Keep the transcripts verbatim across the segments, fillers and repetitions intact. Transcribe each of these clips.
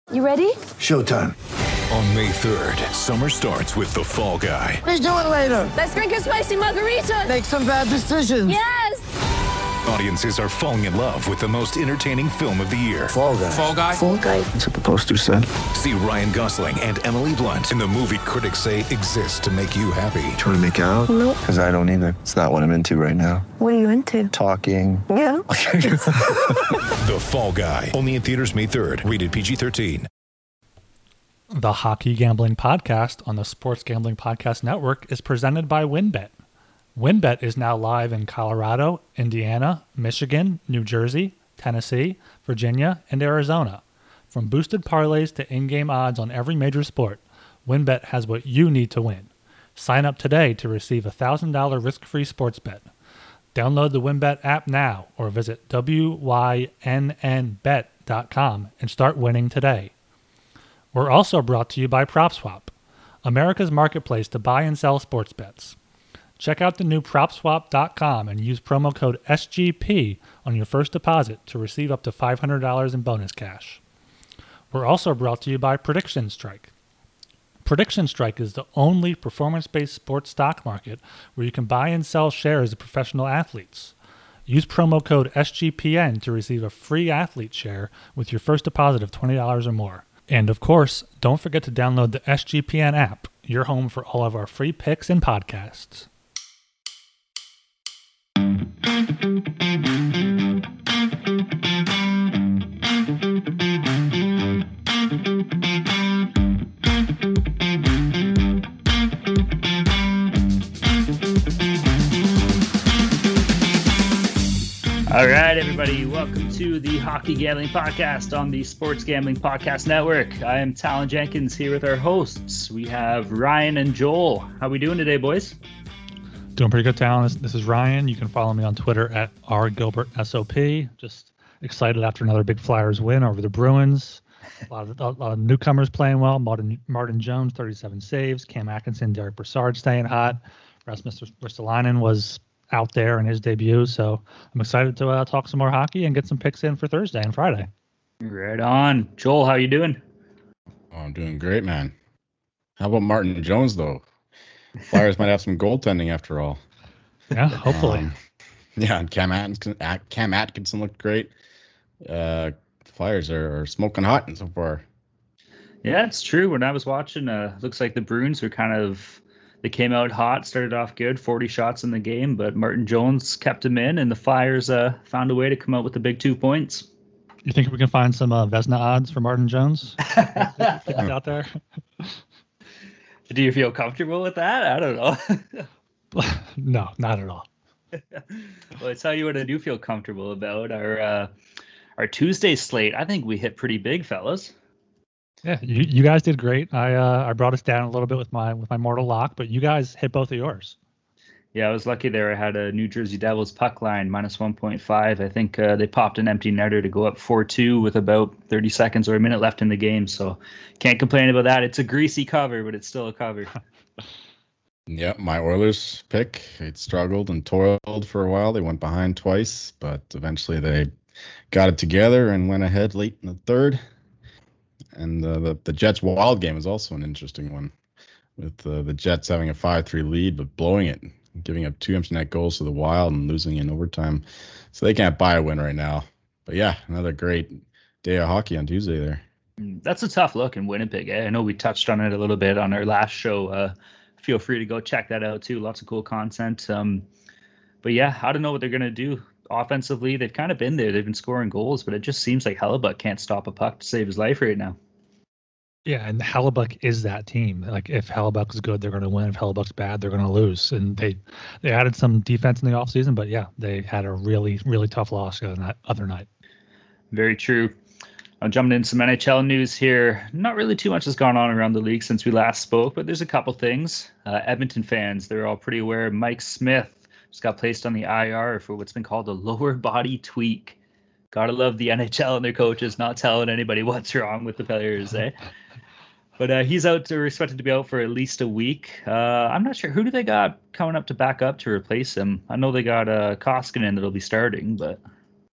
You ready? Showtime. On May third, summer starts with The Fall Guy. Let's do it later. Let's drink a spicy margarita. Make some bad decisions. Yes! Audiences are falling in love with the most entertaining film of the year. Fall Guy. Fall Guy? Fall guy. That's what the poster said. See Ryan Gosling and Emily Blunt in the movie critics say exists to make you happy. Trying to make it out? Nope. Because I don't either. It's not what I'm into right now. What are you into? Talking. Yeah. The Fall Guy. Only in theaters May third. Rated P G thirteen. The Hockey Gambling Podcast on the Sports Gambling Podcast Network is presented by WynnBET. WynnBET is now live in Colorado, Indiana, Michigan, New Jersey, Tennessee, Virginia, and Arizona. From boosted parlays to in-game odds on every major sport, WynnBET has what you need to win. Sign up today to receive a one thousand dollars risk-free sports bet. Download the WynnBET app now or visit W Y N N bet dot com and start winning today. We're also brought to you by PropSwap, America's marketplace to buy and sell sports bets. Check out the new prop swap dot com and use promo code S G P on your first deposit to receive up to five hundred dollars in bonus cash. We're also brought to you by Prediction Strike. Prediction Strike is the only performance-based sports stock market where you can buy and sell shares of professional athletes. Use promo code S G P N to receive a free athlete share with your first deposit of twenty dollars or more. And of course, don't forget to download the S G P N app, your home for all of our free picks and podcasts. All right, everybody, welcome to the Hockey Gambling Podcast on the Sports Gambling Podcast Network. I am Talon Jenkins here with our hosts. We have Ryan and Joel. How we doing today, boys? Doing pretty good, Talon. This, this is Ryan. You can follow me on Twitter at R Gilbert S O P. Just excited after another big Flyers win over the Bruins. A lot of, a lot of newcomers playing well. Martin, Martin Jones, thirty-seven saves. Cam Atkinson, Derek Brassard staying hot. Rasmus Ristolainen was out there in his debut. So I'm excited to uh, talk some more hockey and get some picks in for Thursday and Friday. Right on. Joel, how you doing? Oh, I'm doing great, man. How about Martin Jones, though? Flyers might have some goaltending after all. Yeah, hopefully. Um, yeah, and Cam Atkinson, Cam Atkinson looked great. Uh, Flyers are, are smoking hot so far. Yeah, it's true. When I was watching, uh, looks like the Bruins were kind of, they came out hot, started off good, forty shots in the game, but Martin Jones kept him in, and the Flyers uh, found a way to come out with the big two points. You think we can find some uh, Vezina odds for Martin Jones? out there? Do you feel comfortable with that? I don't know. No, not at all. Well, I tell you what I do feel comfortable about. Our uh, our Tuesday slate, I think we hit pretty big, fellas. Yeah, you, you guys did great. I uh, I brought us down a little bit with my with my mortal lock, but you guys hit both of yours. Yeah, I was lucky there. I had a New Jersey Devils puck line, minus one point five. I think uh, they popped an empty netter to go up four two with about thirty seconds or a minute left in the game. So can't complain about that. It's a greasy cover, but it's still a cover. Yeah, my Oilers pick, it struggled and toiled for a while. They went behind twice, but eventually they got it together and went ahead late in the third. And uh, the, the Jets Wild game is also an interesting one, with uh, the Jets having a five three lead, but blowing it, giving up two empty net goals to the Wild and losing in overtime. So they can't buy a win right now. But yeah, another great day of hockey on Tuesday there. That's a tough look in Winnipeg. I know we touched on it a little bit on our last show. Uh, feel free to go check that out too. Lots of cool content. Um, but yeah, I don't know what they're going to do offensively. They've kind of been there. They've been scoring goals, but it just seems like Hellebuck can't stop a puck to save his life right now. Yeah, and Hellebuck is that team. Like, if Hellebuck is good, they're going to win. If Hellebuck's bad, they're going to lose. And they they added some defense in the offseason, but yeah, they had a really, really tough loss the other night. Very true. I'm jumping in some N H L news here. Not really too much has gone on around the league since we last spoke, but there's a couple things. Uh, Edmonton fans, they're all pretty aware. Mike Smith just got placed on the I R for what's been called a lower body tweak. Gotta love the N H L and their coaches not telling anybody what's wrong with the players, eh? But uh, he's out, to, expected to be out for at least a week. Uh, I'm not sure. Who do they got coming up to back up to replace him? I know they got uh, Koskinen that'll be starting, but...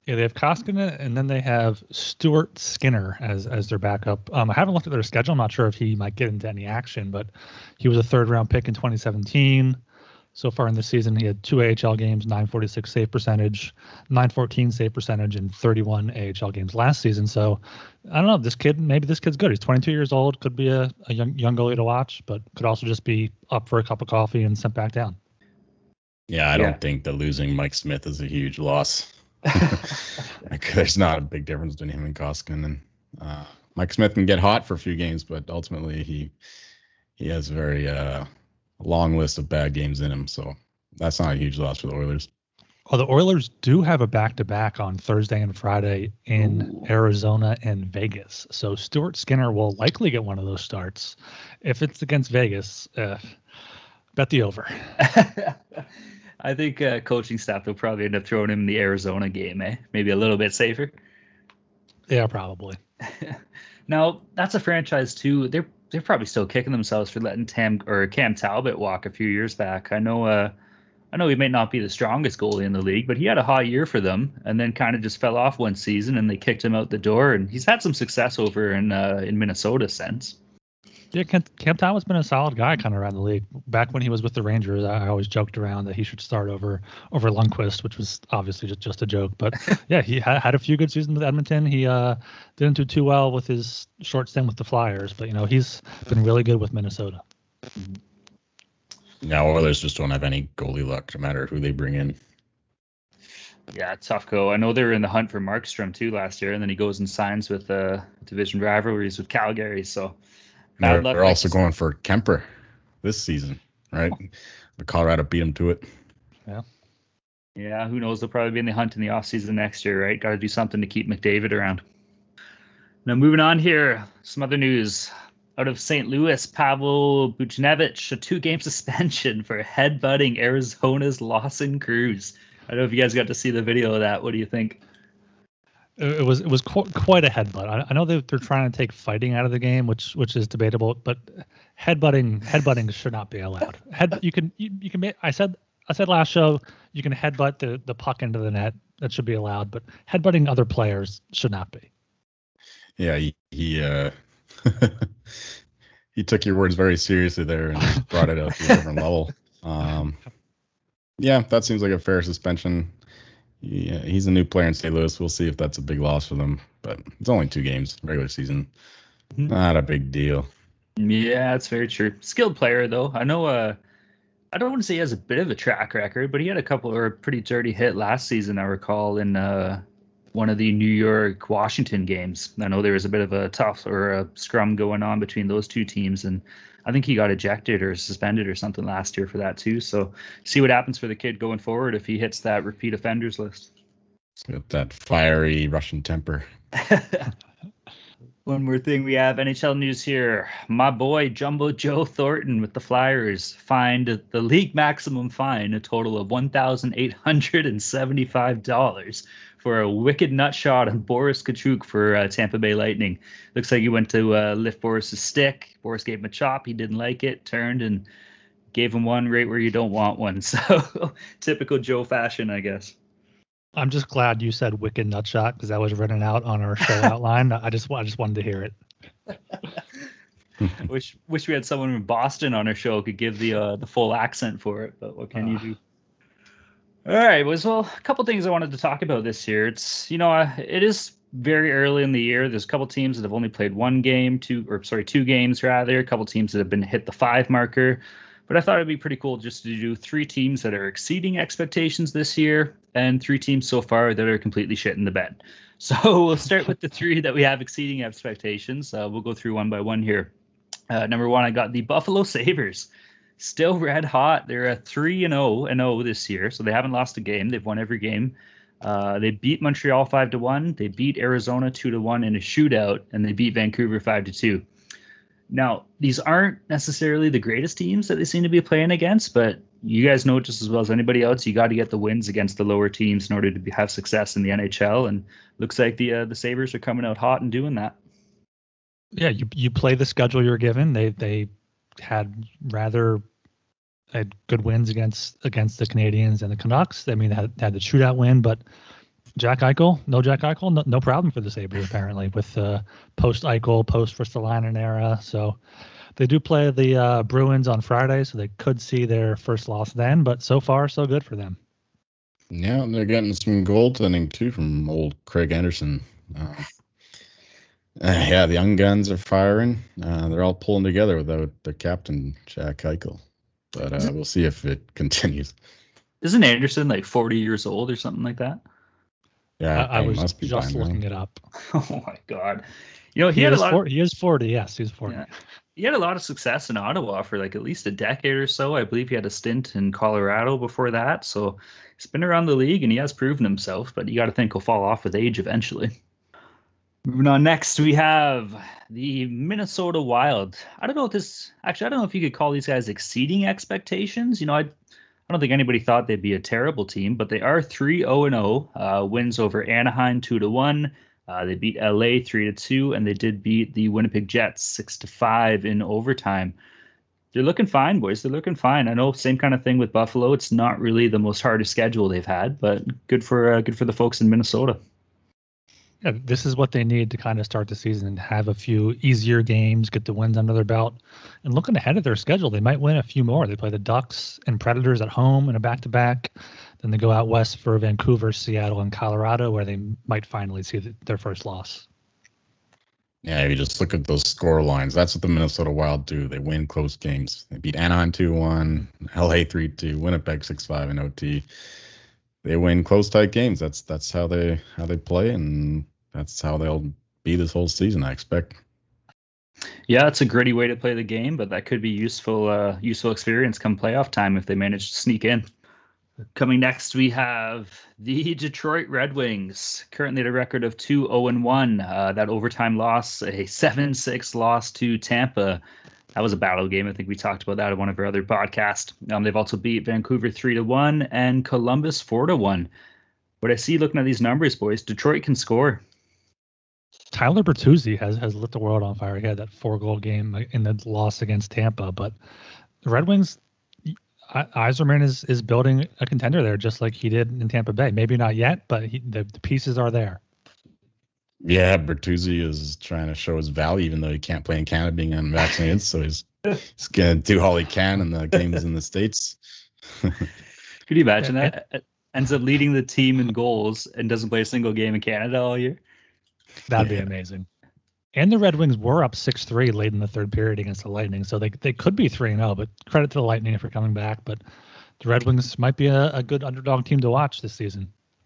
Yeah, they have Koskinen, and then they have Stuart Skinner as as their backup. Um, I haven't looked at their schedule. I'm not sure if he might get into any action, but he was a third round pick in twenty seventeen. So far in the season, he had two A H L games, nine forty-six save percentage, nine fourteen save percentage, and thirty-one A H L games last season. So I don't know. This kid, maybe this kid's good. He's twenty-two years old. Could be a, a young young goalie to watch, but could also just be up for a cup of coffee and sent back down. Yeah, I Yeah. don't think that losing Mike Smith is a huge loss. Like, there's not a big difference between him and Koskinen. And uh, Mike Smith can get hot for a few games, but ultimately he he has a very uh, long list of bad games in him. So that's not a huge loss for the Oilers. Well, the Oilers do have a back-to-back on Thursday and Friday in Ooh. Arizona and Vegas. So Stuart Skinner will likely get one of those starts. If it's against Vegas, uh, bet the over. I think uh, coaching staff will probably end up throwing him in the Arizona game, eh? Maybe a little bit safer. Yeah, probably. Now that's a franchise too. They're they're probably still kicking themselves for letting Tam or Cam Talbot walk a few years back. I know. Uh, I know he may not be the strongest goalie in the league, but he had a hot year for them, and then kind of just fell off one season, and they kicked him out the door. And he's had some success over in uh, in Minnesota since. Yeah, Cam, Cam Talbot's been a solid guy kind of around the league. Back when he was with the Rangers, I always joked around that he should start over over Lundqvist, which was obviously just, just a joke. But yeah, he ha- had a few good seasons with Edmonton. He uh, didn't do too well with his short stint with the Flyers, but you know he's been really good with Minnesota. Now Oilers just don't have any goalie luck, no matter who they bring in. Yeah, tough go. I know they were in the hunt for Markstrom too last year, and then he goes and signs with uh, division rivalries with Calgary. So bad They're, luck, they're also like- going for Kemper this season, right? But Colorado beat him to it. Yeah, who knows? They'll probably be in the hunt in the offseason next year, right? Got to do something to keep McDavid around. Now, moving on here, some other news. Out of Saint Louis, Pavel Buchnevich, a two-game suspension for headbutting Arizona's Lawson Cruz. I don't know if you guys got to see the video of that. What do you think? It it was it was qu- quite a headbutt. I, I know that they're trying to take fighting out of the game, which which is debatable, but headbutting headbutting should not be allowed. Head you can you, you can make, I said I said last show you can headbutt the, the puck into the net. That should be allowed, but headbutting other players should not be. Yeah, he he, uh, he took your words very seriously there and brought it up to a different level. Um, yeah, that seems like a fair suspension. Yeah, he's a new player in Saint Louis. We'll see if that's a big loss for them, but it's only two games, regular season. Not a big deal. Yeah, that's very true. Skilled player, though. I know uh, I don't want to say he has a bit of a track record, but he had a couple or a pretty dirty hit last season, I recall, in uh, one of the New York Washington games. I know there was a bit of a tough or a scrum going on between those two teams, and I think he got ejected or suspended or something last year for that too. So see what happens for the kid going forward if he hits that repeat offenders list. With that fiery Russian temper. One more thing, we have N H L news here. My boy Jumbo Joe Thornton with the Flyers fined the league maximum fine, a total of one thousand eight hundred seventy-five dollars for a wicked nut shot on Boris Kachuk for uh, Tampa Bay Lightning. Looks like he went to uh, lift Boris's stick. Boris gave him a chop. He didn't like it, turned and gave him one right where you don't want one. So typical Joe fashion, I guess. I'm just glad you said wicked nut shot because that was written out on our show outline. I just I just wanted to hear it. wish wish we had someone from Boston on our show who could give the uh, the full accent for it, but what can uh. you do? All right, well, so a couple things I wanted to talk about this year. It's, you know, uh, it is very early in the year. There's a couple teams that have only played one game, two or sorry, two games rather. A couple teams that have been hit the five marker. But I thought it'd be pretty cool just to do three teams that are exceeding expectations this year and three teams so far that are completely shit in the bed. So we'll start with the three that we have exceeding expectations. Uh, we'll go through one by one here. Uh, number one, I got the Buffalo Sabres. Still red hot. They're a three and oh and oh this year, so they haven't lost a game. They've won every game. Uh, they beat Montreal five to one. They beat Arizona two to one in a shootout, and they beat Vancouver five to two. Now, these aren't necessarily the greatest teams that they seem to be playing against, but you guys know just as well as anybody else, you got to get the wins against the lower teams in order to be, have success in the N H L. And looks like the uh, the Sabres are coming out hot and doing that. Yeah, you you play the schedule you're given. They they had rather had good wins against against the Canadians and the Canucks. I mean, they had, had the shootout win, but Jack Eichel, no Jack Eichel, no, no problem for the Sabres apparently with uh, post Eichel, post Ristolainen era. So they do play the uh, Bruins on Friday, so they could see their first loss then. But so far, so good for them. Yeah, they're getting some goaltending too from old Craig Anderson. Uh, uh, yeah, the young guns are firing. Uh, they're all pulling together without their captain Jack Eichel. But uh, we'll see if it continues. Isn't Anderson like forty years old or something like that? Yeah, I, I was must be just looking now. it up. Oh my God! You know he, He, had a is, lot. forty, he is forty. Yes, he's forty. Yeah. He had a lot of success in Ottawa for like at least a decade or so. I believe he had a stint in Colorado before that. So he's been around the league and he has proven himself. But you got to think he'll fall off with age eventually. Moving on, next we have the Minnesota Wild. I don't know if this actually. I don't know if you could call these guys exceeding expectations. You know, I. I don't think anybody thought they'd be a terrible team, but they are three oh and oh, uh, wins over Anaheim two to one. Uh, they beat L A three to two, and they did beat the Winnipeg Jets six to five in overtime. They're looking fine, boys. They're looking fine. I know same kind of thing with Buffalo. It's not really the most hardest schedule they've had, but good for uh, good for the folks in Minnesota. Yeah, this is what they need to kind of start the season and have a few easier games, get the wins under their belt. And looking ahead at their schedule, they might win a few more. They play the Ducks and Predators at home in a back-to-back. Then they go out west for Vancouver, Seattle, and Colorado, where they might finally see the, their first loss. Yeah, you just look at those score lines. That's what the Minnesota Wild do. They win close games. They beat Anaheim two one, L A three two, Winnipeg six five in O T. They win close, tight games. That's that's how they how they play, and that's how they'll be this whole season, I expect. Yeah, it's a gritty way to play the game, but that could be useful uh, useful experience come playoff time if they manage to sneak in. Coming next, we have the Detroit Red Wings, currently at a record of two oh and one. Uh, that overtime loss, a seven six loss to Tampa. That was a battle game. I think we talked about that in one of our other podcasts. Um, they've also beat Vancouver three to one and Columbus four to one. What I see looking at these numbers, boys, Detroit can score. Tyler Bertuzzi has, has lit the world on fire. He had that four-goal game in the loss against Tampa. But the Red Wings, Yzerman is, is building a contender there, just like he did in Tampa Bay. Maybe not yet, but he, the, the pieces are there. Yeah, Bertuzzi is trying to show his value, even though he can't play in Canada being unvaccinated. So he's, he's going to do all he can in the games in the States. Could you imagine that? Ends up leading the team in goals and doesn't play a single game in Canada all year. That'd Yeah. be amazing. And the Red Wings were up six three late in the third period against the Lightning, so they they could be three and oh, but credit to the Lightning for coming back. But the Red Wings might be a, a good underdog team to watch this season.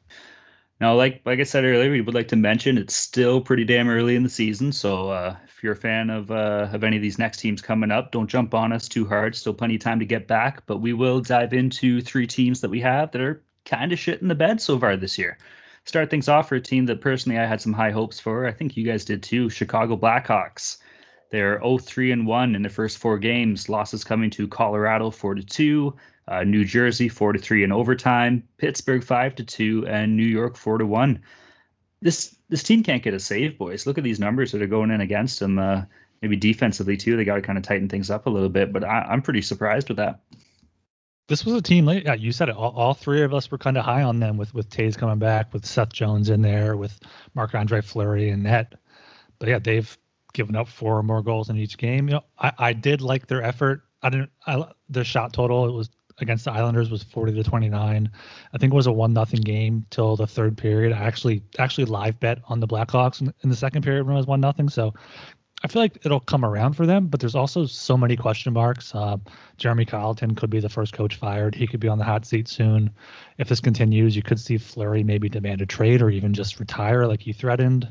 Now, like like I said earlier, we would like to mention it's still pretty damn early in the season. So uh, if you're a fan of uh, of any of these next teams coming up, don't jump on us too hard. Still plenty of time to get back. But we will dive into three teams that we have that are kind of shit in the bed so far this year. Start things off for a team that personally I had some high hopes for. I think you guys did too. Chicago Blackhawks. They're oh three and one in the first four games. Losses coming to Colorado four to two, uh, New Jersey four to three in overtime, Pittsburgh five to two, and New York four to one. This this team can't get a save, boys. Look at these numbers that are going in against them. Uh, maybe defensively too, they got to kind of tighten things up a little bit. But I, I'm pretty surprised with that. This was a team, yeah, you said it, all, all three of us were kind of high on them with, with Taves coming back, with Seth Jones in there, with Marc-Andre Fleury and net. But yeah, they've given up four or more goals in each game. You know, I, I did like their effort. I didn't, I, their shot total, it was against the Islanders was forty to twenty-nine. I think it was a one nothing game till the third period. I actually, actually live bet on the Blackhawks in, in the second period when it was one nothing. So I feel like it'll come around for them, but there's also so many question marks. Uh, Jeremy Colleton could be the first coach fired. He could be on the hot seat soon. If this continues, you could see Fleury maybe demand a trade or even just retire like he threatened.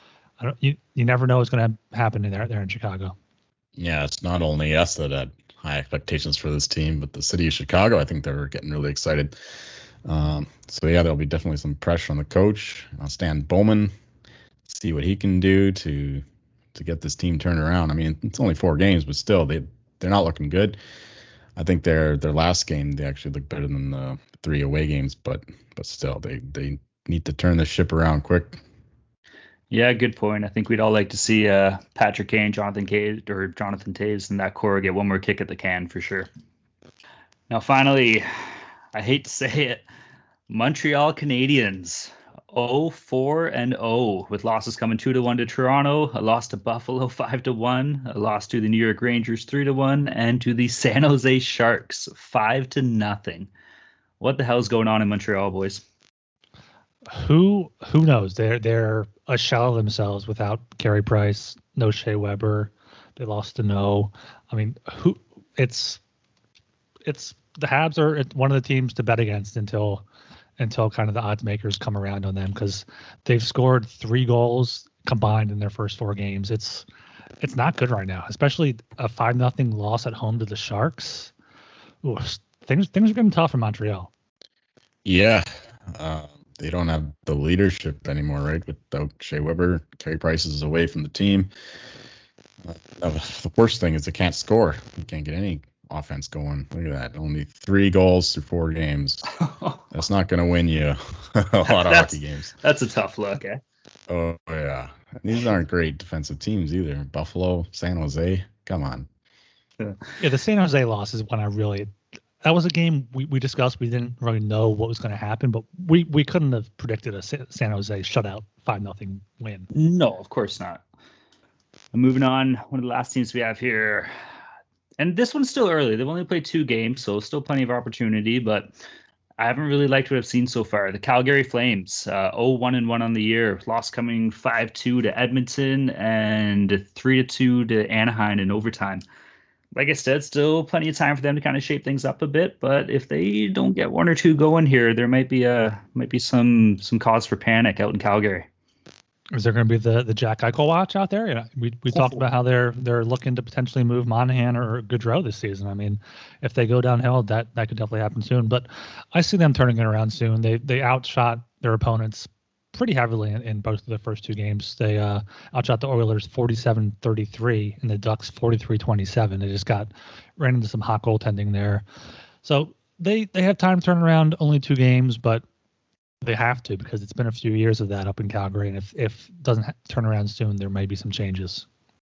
I don't. You, you never know what's going to happen in there there in Chicago. Yeah, it's not only us that had high expectations for this team, but the city of Chicago. I think they're getting really excited. Um, so yeah, there'll be definitely some pressure on the coach, on Stan Bowman, see what he can do to. to get this team turned around. I mean, it's only four games, but still, they they're not looking good. I think their their last game they actually looked better than the three away games, but but still, they they need to turn the ship around quick. Yeah, good point. I think we'd all like to see uh, Patrick Kane, Jonathan Cage, or Jonathan Taves, and that core get one more kick at the can for sure. Now, finally, I hate to say it, Montreal Canadiens. oh four and oh, with losses coming two to one to Toronto, a loss to Buffalo five to one, a loss to the New York Rangers three to one, and to the San Jose Sharks five to nothing. What the hell's going on in Montreal, boys? Who who knows? They're they're a shell of themselves without Carey Price, no Shea Weber. They lost to no. I mean, who? It's it's the Habs are one of the teams to bet against until until kind of the odds makers come around on them, because they've scored three goals combined in their first four games. It's it's not good right now, especially a five nothing loss at home to the Sharks. Ooh, things things are getting tough in Montreal. Yeah. Uh, they don't have the leadership anymore, right? Without Shea Weber, Carey Price is away from the team. Uh, the worst thing is they can't score. You can't get any offense going. Look at that. Only three goals through four games. That's not going to win you a lot of hockey games. That's a tough look, eh? Oh, yeah. These aren't great defensive teams either. Buffalo, San Jose. Come on. Yeah, the San Jose loss is when I really – that was a game we, we discussed. We didn't really know what was going to happen, but we, we couldn't have predicted a San Jose shutout five nothing win. No, of course not. Moving on, one of the last teams we have here, and this one's still early. They've only played two games, so still plenty of opportunity, but I haven't really liked what I've seen so far. The Calgary Flames, uh, oh one and one on the year, loss coming five two to Edmonton and three to two to Anaheim in overtime. Like I said, still plenty of time for them to kind of shape things up a bit, but if they don't get one or two going here, there might be a might be some some cause for panic out in Calgary. Is there going to be the, the Jack Eichel watch out there? You know, we we talked about how they're they're looking to potentially move Monahan or Gaudreau this season. I mean, if they go downhill, that, that could definitely happen soon. But I see them turning it around soon. They they outshot their opponents pretty heavily in, in both of the first two games. They uh, outshot the Oilers forty-seven thirty-three and the Ducks forty-three twenty-seven. They just got ran into some hot goaltending there. So they they have time to turn around. Only two games, but they have to, because it's been a few years of that up in Calgary, and if if it doesn't ha- turn around soon, there may be some changes.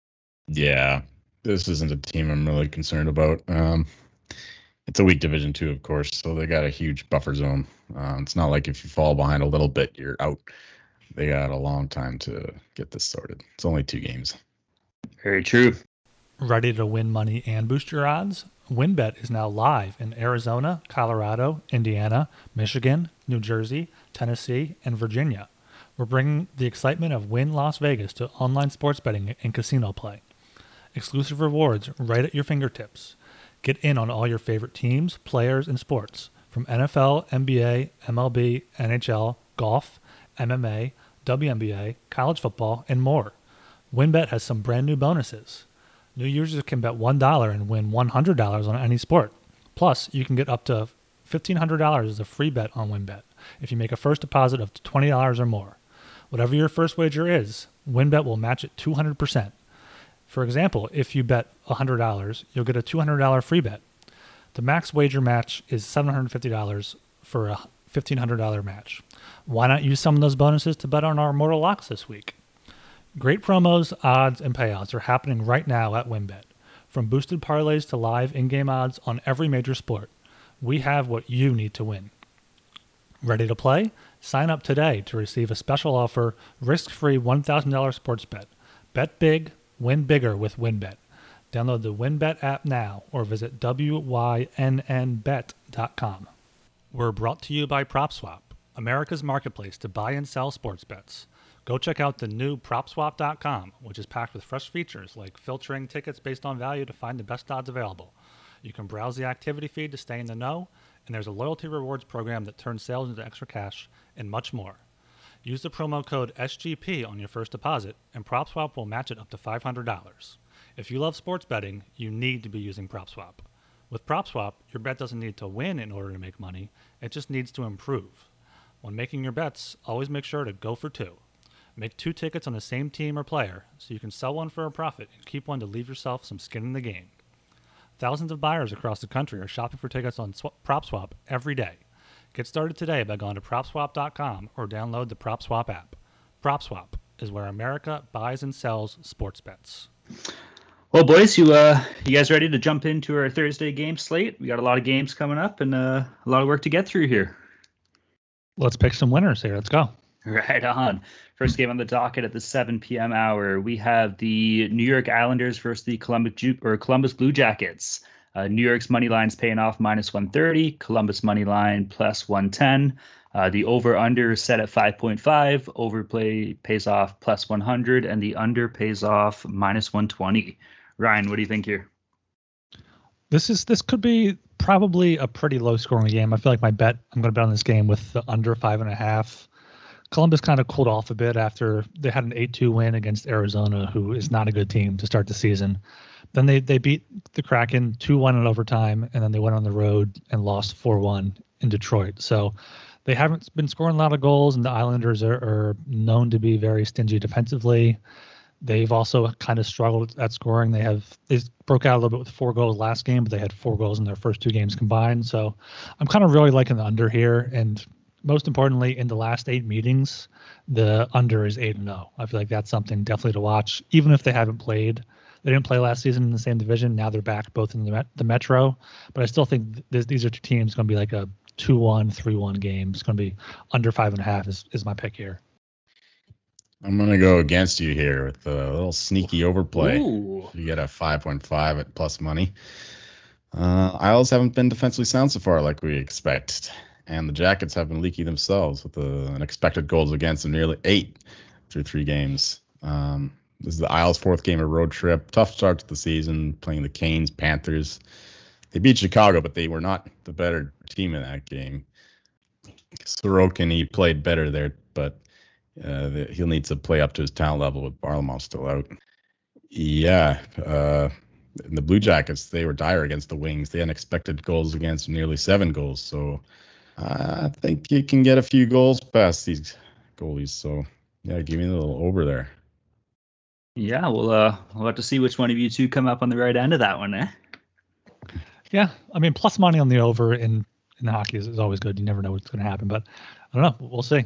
Yeah, this isn't a team I'm really concerned about. Um, it's a weak division too, of course, so they got a huge buffer zone. Uh, it's not like if you fall behind a little bit, you're out. They got a long time to get this sorted. It's only two games. Very true. Ready to win money and boost your odds? WynnBET is now live in Arizona, Colorado, Indiana, Michigan, New Jersey, Tennessee, and Virginia. We're bringing the excitement of Wynn Las Vegas to online sports betting and casino play. Exclusive rewards right at your fingertips. Get in on all your favorite teams, players, and sports, from N F L, N B A, M L B, N H L, golf, M M A, W N B A, college football, and more. WynnBET has some brand new bonuses. New users can bet one dollar and win one hundred dollars on any sport. Plus, you can get up to fifteen hundred dollars as a free bet on WynnBET if you make a first deposit of twenty dollars or more. Whatever your first wager is, WynnBET will match it two hundred percent. For example, if you bet one hundred dollars, you'll get a two hundred dollars free bet. The max wager match is seven hundred fifty dollars for a fifteen hundred dollars match. Why not use some of those bonuses to bet on our Mortal Locks this week? Great promos, odds, and payouts are happening right now at WynnBET. From boosted parlays to live in-game odds on every major sport, we have what you need to win. Ready to play? Sign up today to receive a special offer, risk-free one thousand dollars sports bet. Bet big, win bigger with WynnBET. Download the WynnBET app now or visit W Y N N bet dot com. We're brought to you by PropSwap, America's marketplace to buy and sell sports bets. Go check out the new prop swap dot com, which is packed with fresh features like filtering tickets based on value to find the best odds available. You can browse the activity feed to stay in the know, and there's a loyalty rewards program that turns sales into extra cash, and much more. Use the promo code S G P on your first deposit, and PropSwap will match it up to five hundred dollars. If you love sports betting, you need to be using PropSwap. With PropSwap, your bet doesn't need to win in order to make money, it just needs to improve. When making your bets, always make sure to go for two. Make two tickets on the same team or player so you can sell one for a profit and keep one to leave yourself some skin in the game. Thousands of buyers across the country are shopping for tickets on Sw- PropSwap every day. Get started today by going to prop swap dot com or download the PropSwap app. PropSwap is where America buys and sells sports bets. Well, boys, you uh, you guys ready to jump into our Thursday game slate? We got a lot of games coming up and uh, a lot of work to get through here. Let's pick some winners here. Let's go. Right on. First game on the docket at the seven p.m. hour. We have the New York Islanders versus the Columbus Ju- or Columbus Blue Jackets. Uh, New York's money line's paying off minus one thirty. Columbus money line plus one ten. Uh, the over-under is set at five point five. Overplay pays off plus one hundred, and the under pays off minus one twenty. Ryan, what do you think here? This is this could be probably a pretty low-scoring game. I feel like my bet, I'm going to bet on this game with the under five and a half. Columbus kind of cooled off a bit after they had an eight two win against Arizona, who is not a good team to start the season. Then they, they beat the Kraken two one in overtime, and then they went on the road and lost four one in Detroit. So they haven't been scoring a lot of goals, and the Islanders are, are known to be very stingy defensively. They've also kind of struggled at scoring. They have they broke out a little bit with four goals last game, but they had four goals in their first two games combined. So I'm kind of really liking the under here, and most importantly, in the last eight meetings, the under is eight and zero. I feel like that's something definitely to watch, even if they haven't played. They didn't play last season in the same division. Now they're back both in the met- the Metro, but I still think th- these are two teams going to be like a two one, three one game. It's going to be under five and a half is, is my pick here. I'm going to go against you here with a little sneaky overplay. Ooh. You get a five point five at plus money. Uh, Isles haven't been defensively sound so far like we expected. And the Jackets have been leaky themselves with a, an expected goals against of nearly eight through three games. Um, this is the Isles' fourth game of road trip. Tough start to the season, playing the Canes, Panthers. They beat Chicago, but they were not the better team in that game. Sorokin, he played better there, but uh, the, he'll need to play up to his talent level with Varlamov still out. Yeah, uh, the Blue Jackets, they were dire against the Wings. They had expected goals against nearly seven goals, so I think you can get a few goals past these goalies. So, yeah, give me a little over there. Yeah, we'll, uh, we'll have to see which one of you two come up on the right end of that one, eh? Yeah, I mean, plus money on the over in, in hockey is, is always good. You never know what's going to happen, but I don't know. We'll see.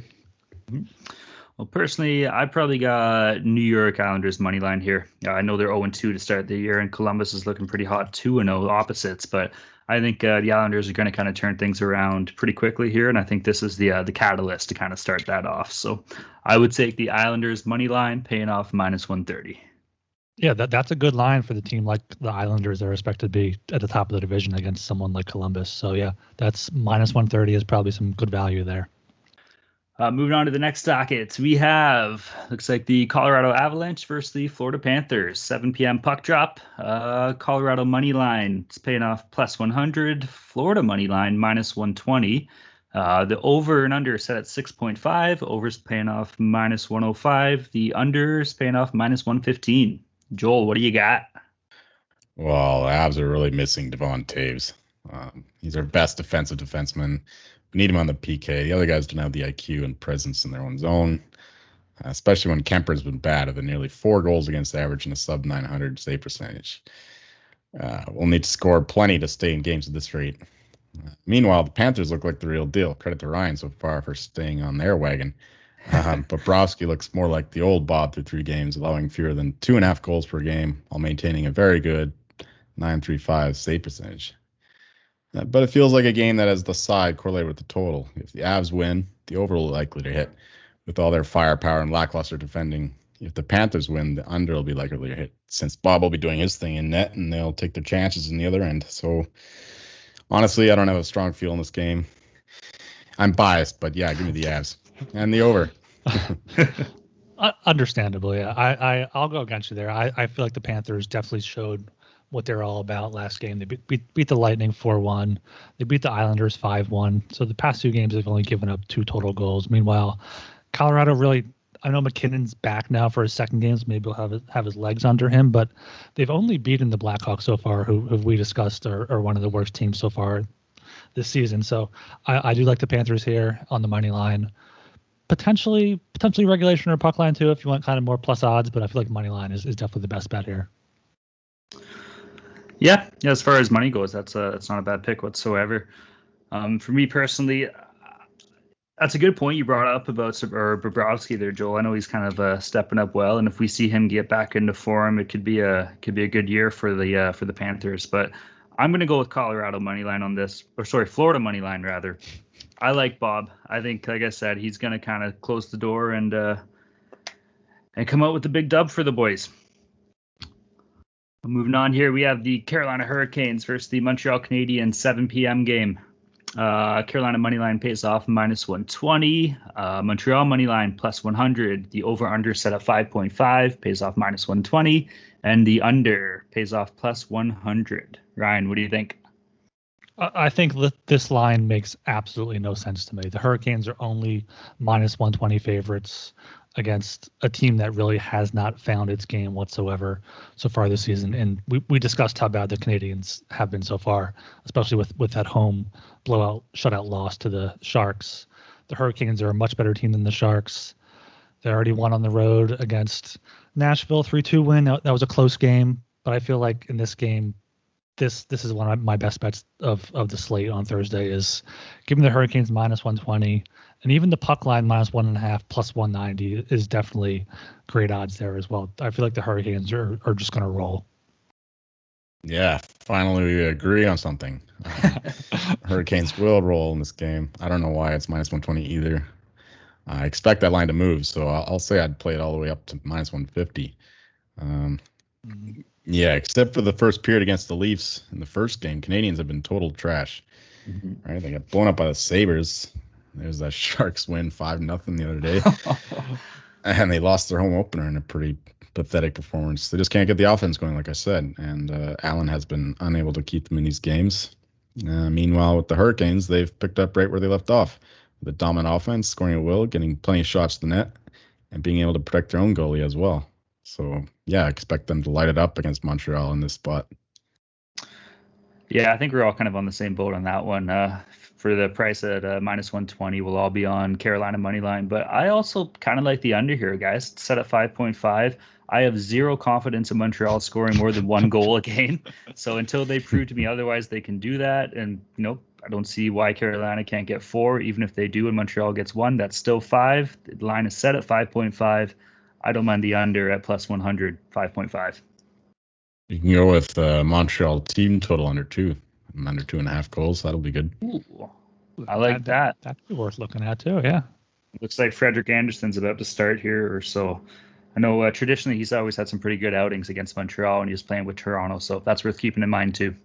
Well, personally, I probably got New York Islanders money line here. Uh, I know they're oh and two to start the year, and Columbus is looking pretty hot, two and oh opposites, but I think uh, the Islanders are going to kind of turn things around pretty quickly here, and I think this is the uh, the catalyst to kind of start that off. So I would take the Islanders money line, paying off minus one thirty. Yeah, that that's a good line for the team like the Islanders are expected to be at the top of the division against someone like Columbus. So yeah, that's minus one thirty is probably some good value there. Uh, moving on to the next docket, we have, looks like the Colorado Avalanche versus the Florida Panthers. seven p.m. puck drop. Uh, Colorado money line, it's paying off plus one hundred. Florida money line, minus one twenty. Uh, the over and under set at six point five. Over's paying off minus one oh five. The under's paying off minus one fifteen. Joel, what do you got? Well, the Avs are really missing Devon Taves. Um, he's our best defensive defenseman. We need him on the P K. The other guys don't have the I Q and presence in their own zone, uh, especially when Kemper's been bad at the nearly four goals against average and a sub nine hundred save percentage. Uh, we'll need to score plenty to stay in games at this rate. Uh, meanwhile, the Panthers look like the real deal. Credit to Ryan so far for staying on their wagon. Um, Bobrovsky looks more like the old Bob through three games, allowing fewer than two and a half goals per game while maintaining a very good nine thirty-five save percentage. Uh, but it feels like a game that has the side correlated with the total. If the Avs win, the over will likely to hit with all their firepower and lackluster defending. If the Panthers win, the under will be likely to hit since Bob will be doing his thing in net and they'll take their chances in the other end. So honestly, I don't have a strong feel in this game. I'm biased, but yeah, give me the Avs and the over. uh, understandably, I, I, I'll go against you there. I, I feel like the Panthers definitely showed what they're all about last game. They beat, beat, beat the Lightning four one. They beat the Islanders five one. So the past two games, they've only given up two total goals. Meanwhile, Colorado really, I know McKinnon's back now for his second game, so maybe he'll have his, have his legs under him, but they've only beaten the Blackhawks so far, who, who we discussed are, are one of the worst teams so far this season. So I, I do like the Panthers here on the money line. Potentially, potentially regulation or puck line too, if you want kind of more plus odds, but I feel like money line is, is definitely the best bet here. Yeah, yeah. As far as money goes, that's a that's not a bad pick whatsoever. Um, for me personally, that's a good point you brought up about or Bobrovsky there, Joel. I know he's kind of uh, stepping up well, and if we see him get back into form, it could be a could be a good year for the uh, for the Panthers. But I'm going to go with Colorado money line on this, or sorry, Florida money line rather. I like Bob. I think, like I said, he's going to kind of close the door and uh, and come out with the big dub for the boys. Moving on here, we have the Carolina Hurricanes versus the Montreal Canadiens seven p.m. game. Uh, Carolina money line pays off minus one twenty. Uh, Montreal money line plus one hundred. The over-under set at five point five pays off minus one twenty. And the under pays off plus one hundred. Ryan, what do you think? I think that this line makes absolutely no sense to me. The Hurricanes are only minus one twenty favorites against a team that really has not found its game whatsoever so far this season. And we, we discussed how bad the Canadiens have been so far, especially with, with that home blowout, shutout loss to the Sharks. The Hurricanes are a much better team than the Sharks. They already won on the road against Nashville, three two win. That was a close game, but I feel like in this game, this this is one of my best bets of, of the slate on Thursday is giving the Hurricanes minus one twenty. And even the puck line minus one and a half plus one ninety is definitely great odds there as well. I feel like the Hurricanes are, are just going to roll. Yeah, finally we agree on something. Uh, Hurricanes will roll in this game. I don't know why it's minus one twenty either. I expect that line to move, so I'll, I'll say I'd play it all the way up to minus one fifty. Um, mm-hmm. Yeah, except for the first period against the Leafs in the first game, Canadians have been total trash. Mm-hmm. Right? They got blown up by the Sabres. There's that Sharks win five nothing the other day. And they lost their home opener in a pretty pathetic performance. They just can't get the offense going, like I said. And uh, Allen has been unable to keep them in these games. Uh, meanwhile, with the Hurricanes, they've picked up right where they left off. The dominant offense, scoring at will, getting plenty of shots to the net, and being able to protect their own goalie as well. So, yeah, I expect them to light it up against Montreal in this spot. Yeah, I think we're all kind of on the same boat on that one. Uh, for the price at uh, minus one twenty, we'll all be on Carolina money line. But I also kind of like the under here, guys. It's set at five point five. I have zero confidence in Montreal scoring more than one goal a game. So until they prove to me otherwise, they can do that. And, you know, I don't see why Carolina can't get four. Even if they do and Montreal gets one, that's still five. The line is set at five point five. I don't mind the under at plus one hundred, five point five. You can go with uh, Montreal team total under two, under two and a half goals. That'll be good. Ooh, I like that. That'd be worth looking at too, yeah. Looks like Frederik Andersen's about to start here or so. I know uh, traditionally he's always had some pretty good outings against Montreal and he was playing with Toronto, so that's worth keeping in mind too.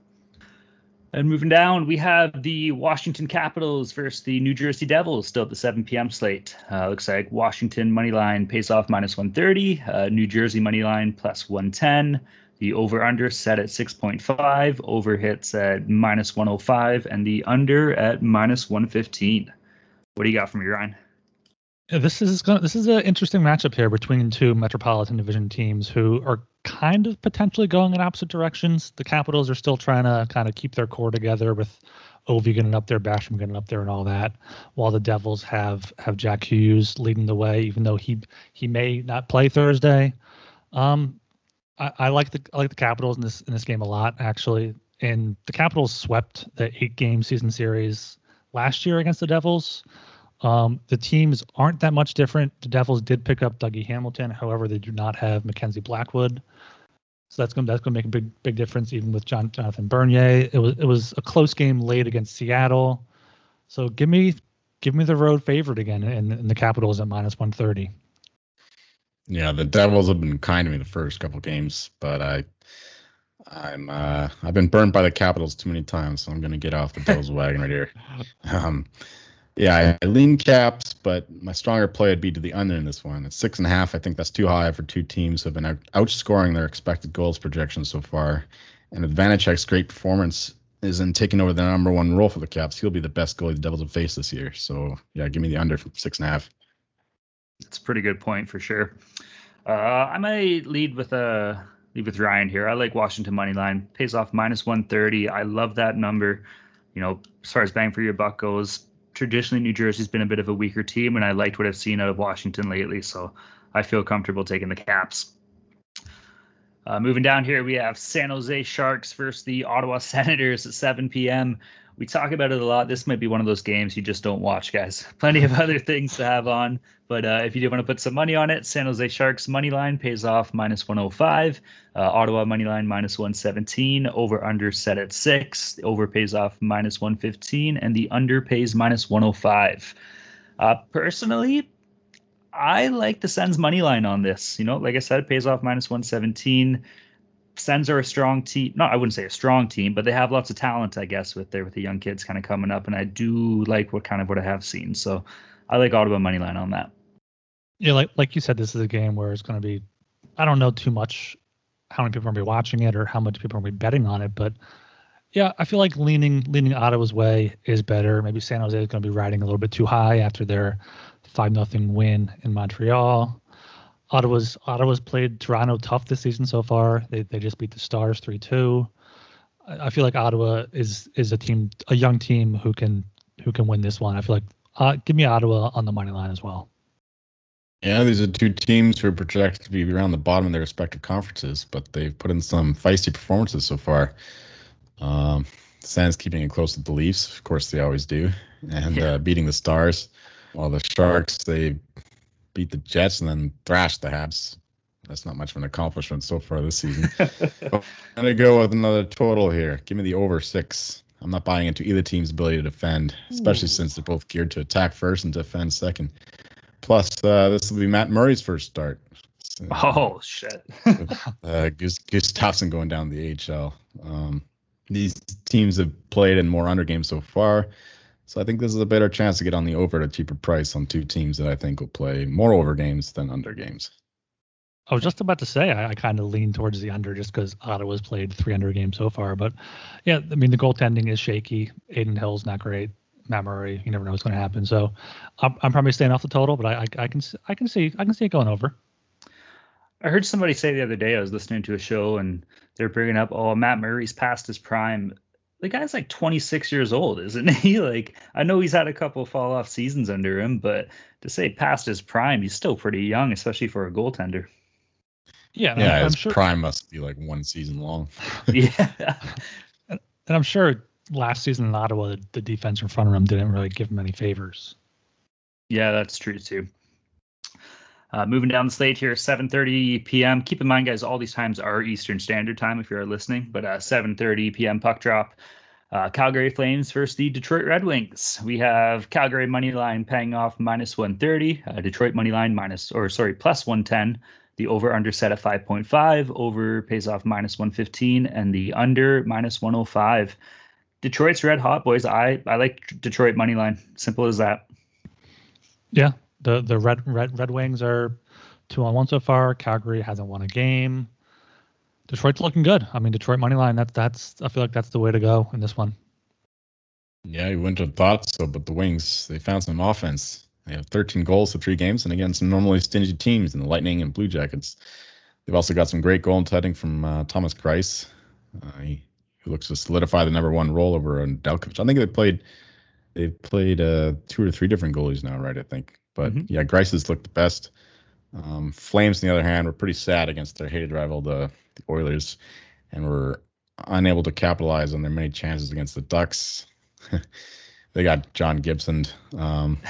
And moving down, we have the Washington Capitals versus the New Jersey Devils, still at the seven p.m. slate. Uh, looks like Washington money line pays off minus one thirty, uh, New Jersey money line plus one ten. The over-under set at six point five, over hits at minus one oh five, and the under at minus one fifteen. What do you got from you, Ryan? Yeah, this is gonna, this is an interesting matchup here between two Metropolitan Division teams who are kind of potentially going in opposite directions. The Capitals are still trying to kind of keep their core together with Ovi getting up there, Basham getting up there, and all that, while the Devils have have Jack Hughes leading the way, even though he he may not play Thursday. Um, I, I like the I like the Capitals in this in this game a lot, actually. And the Capitals swept the eight game season series last year against the Devils. Um, the teams aren't that much different. The Devils did pick up Dougie Hamilton, however, they do not have Mackenzie Blackwood, so that's going that's going to make a big big difference. Even with John, Jonathan Bernier, it was it was a close game late against Seattle. So give me give me the road favorite again, and, and the Capitals at minus one thirty. Yeah, the Devils have been kind to me the first couple games, but I, I'm uh, I've been burned by the Capitals too many times, so I'm going to get off the Devils wagon right here. Um, yeah, I lean Caps, but my stronger play would be to the under in this one. At six and a half, I think that's too high for two teams who have been out- outscoring their expected goals projections so far. And with Vanacek's great performance is in taking over the number one role for the Caps, he'll be the best goalie the Devils have faced this year. So yeah, give me the under for six and a half. That's a pretty good point for sure. Uh, I might lead with a lead with Ryan here. I like Washington money line, pays off minus one thirty. I love that number. You know, as far as bang for your buck goes, traditionally New Jersey's been a bit of a weaker team, and I liked what I've seen out of Washington lately, so I feel comfortable taking the Caps. Uh, moving down here, we have San Jose Sharks versus the Ottawa Senators at seven p.m. We talk about it a lot. This might be one of those games you just don't watch, guys. Plenty of other things to have on. But uh, if you do want to put some money on it, San Jose Sharks money line pays off minus one oh five. Uh, Ottawa money line minus one seventeen. Over under set at six. The over pays off minus one fifteen. And the under pays minus one oh five. Uh, personally, I like the Sens money line on this. You know, like I said, it pays off minus one seventeen. Sens are a strong team. No, I wouldn't say a strong team, but they have lots of talent, I guess, with their with the young kids kind of coming up. And I do like what kind of what I have seen. So I like Ottawa money line on that. Yeah, like like you said, this is a game where it's going to be, I don't know too much how many people are going to be watching it or how much people are going to be betting on it. But yeah, I feel like leaning leaning Ottawa's way is better. Maybe San Jose is going to be riding a little bit too high after their five nothing win in Montreal. Ottawa's Ottawa's played Toronto tough this season so far. They they just beat the Stars three two. I, I feel like Ottawa is is a team, a young team who can who can win this one. I feel like uh, give me Ottawa on the money line as well. Yeah, these are two teams who are projected to be around the bottom of their respective conferences, but they've put in some feisty performances so far. Um, Sens keeping it close with the Leafs, of course they always do, and yeah. uh, beating the Stars. While the Sharks, they beat the Jets and then thrashed the Habs. That's not much of an accomplishment so far this season. I'm going to go with another total here. Give me the over six. I'm not buying into either team's ability to defend, especially Ooh. since they're both geared to attack first and defend second. Plus, uh, this will be Matt Murray's first start. So, oh, shit. uh, Gustafsson going down the A H L. Um, these teams have played in more under games so far. So I think this is a better chance to get on the over at a cheaper price on two teams that I think will play more over games than under games. I was just about to say I, I kind of lean towards the under just because Ottawa's played three under games so far. But yeah, I mean, the goaltending is shaky. Aiden Hill's not great. Matt Murray, you never know what's going to happen. So I'm, I'm probably staying off the total, but I, I, I can I can see I can see it going over. I heard somebody say the other day, I was listening to a show and they're bringing up, oh, Matt Murray's past his prime. The guy's like twenty-six years old, isn't he? Like, I know he's had a couple of fall off seasons under him, but to say past his prime, he's still pretty young, especially for a goaltender. Yeah, yeah, I'm his sure, prime must be like one season long. yeah, and I'm sure last season in Ottawa, the, the defense in front of him didn't really give him any favors. Yeah, that's true too. Uh, moving down the slate here, seven thirty p.m. Keep in mind, guys, all these times are Eastern Standard Time if you're listening, but uh, seven thirty p.m. puck drop. Uh, Calgary Flames versus the Detroit Red Wings. We have Calgary money line paying off minus one thirty. Uh, Detroit money line minus, or sorry, plus one ten. The over under set at five point five. Over pays off minus one fifteen, and the under minus one oh five. Detroit's red hot, boys. I I like Detroit money line. Simple as that. Yeah. The the Red Red Red Wings are two on one so far. Calgary hasn't won a game. Detroit's looking good. I mean, Detroit money line. That's that's. I feel like that's the way to go in this one. Yeah, you wouldn't have thought so, but the Wings, they found some offense. They have thirteen goals for three games, and again, some normally stingy teams in the Lightning and Blue Jackets. They've also got some great goaltending from uh, Thomas Greiss. Uh, he, he looks to solidify the number one role over Delkovich. I think they played. They've played uh, two or three different goalies now, right? I think. But mm-hmm. yeah, Greiss has looked the best. Um, Flames, on the other hand, were pretty sad against their hated rival, the, the Oilers, and were unable to capitalize on their many chances against the Ducks. They got John Gibson. Um,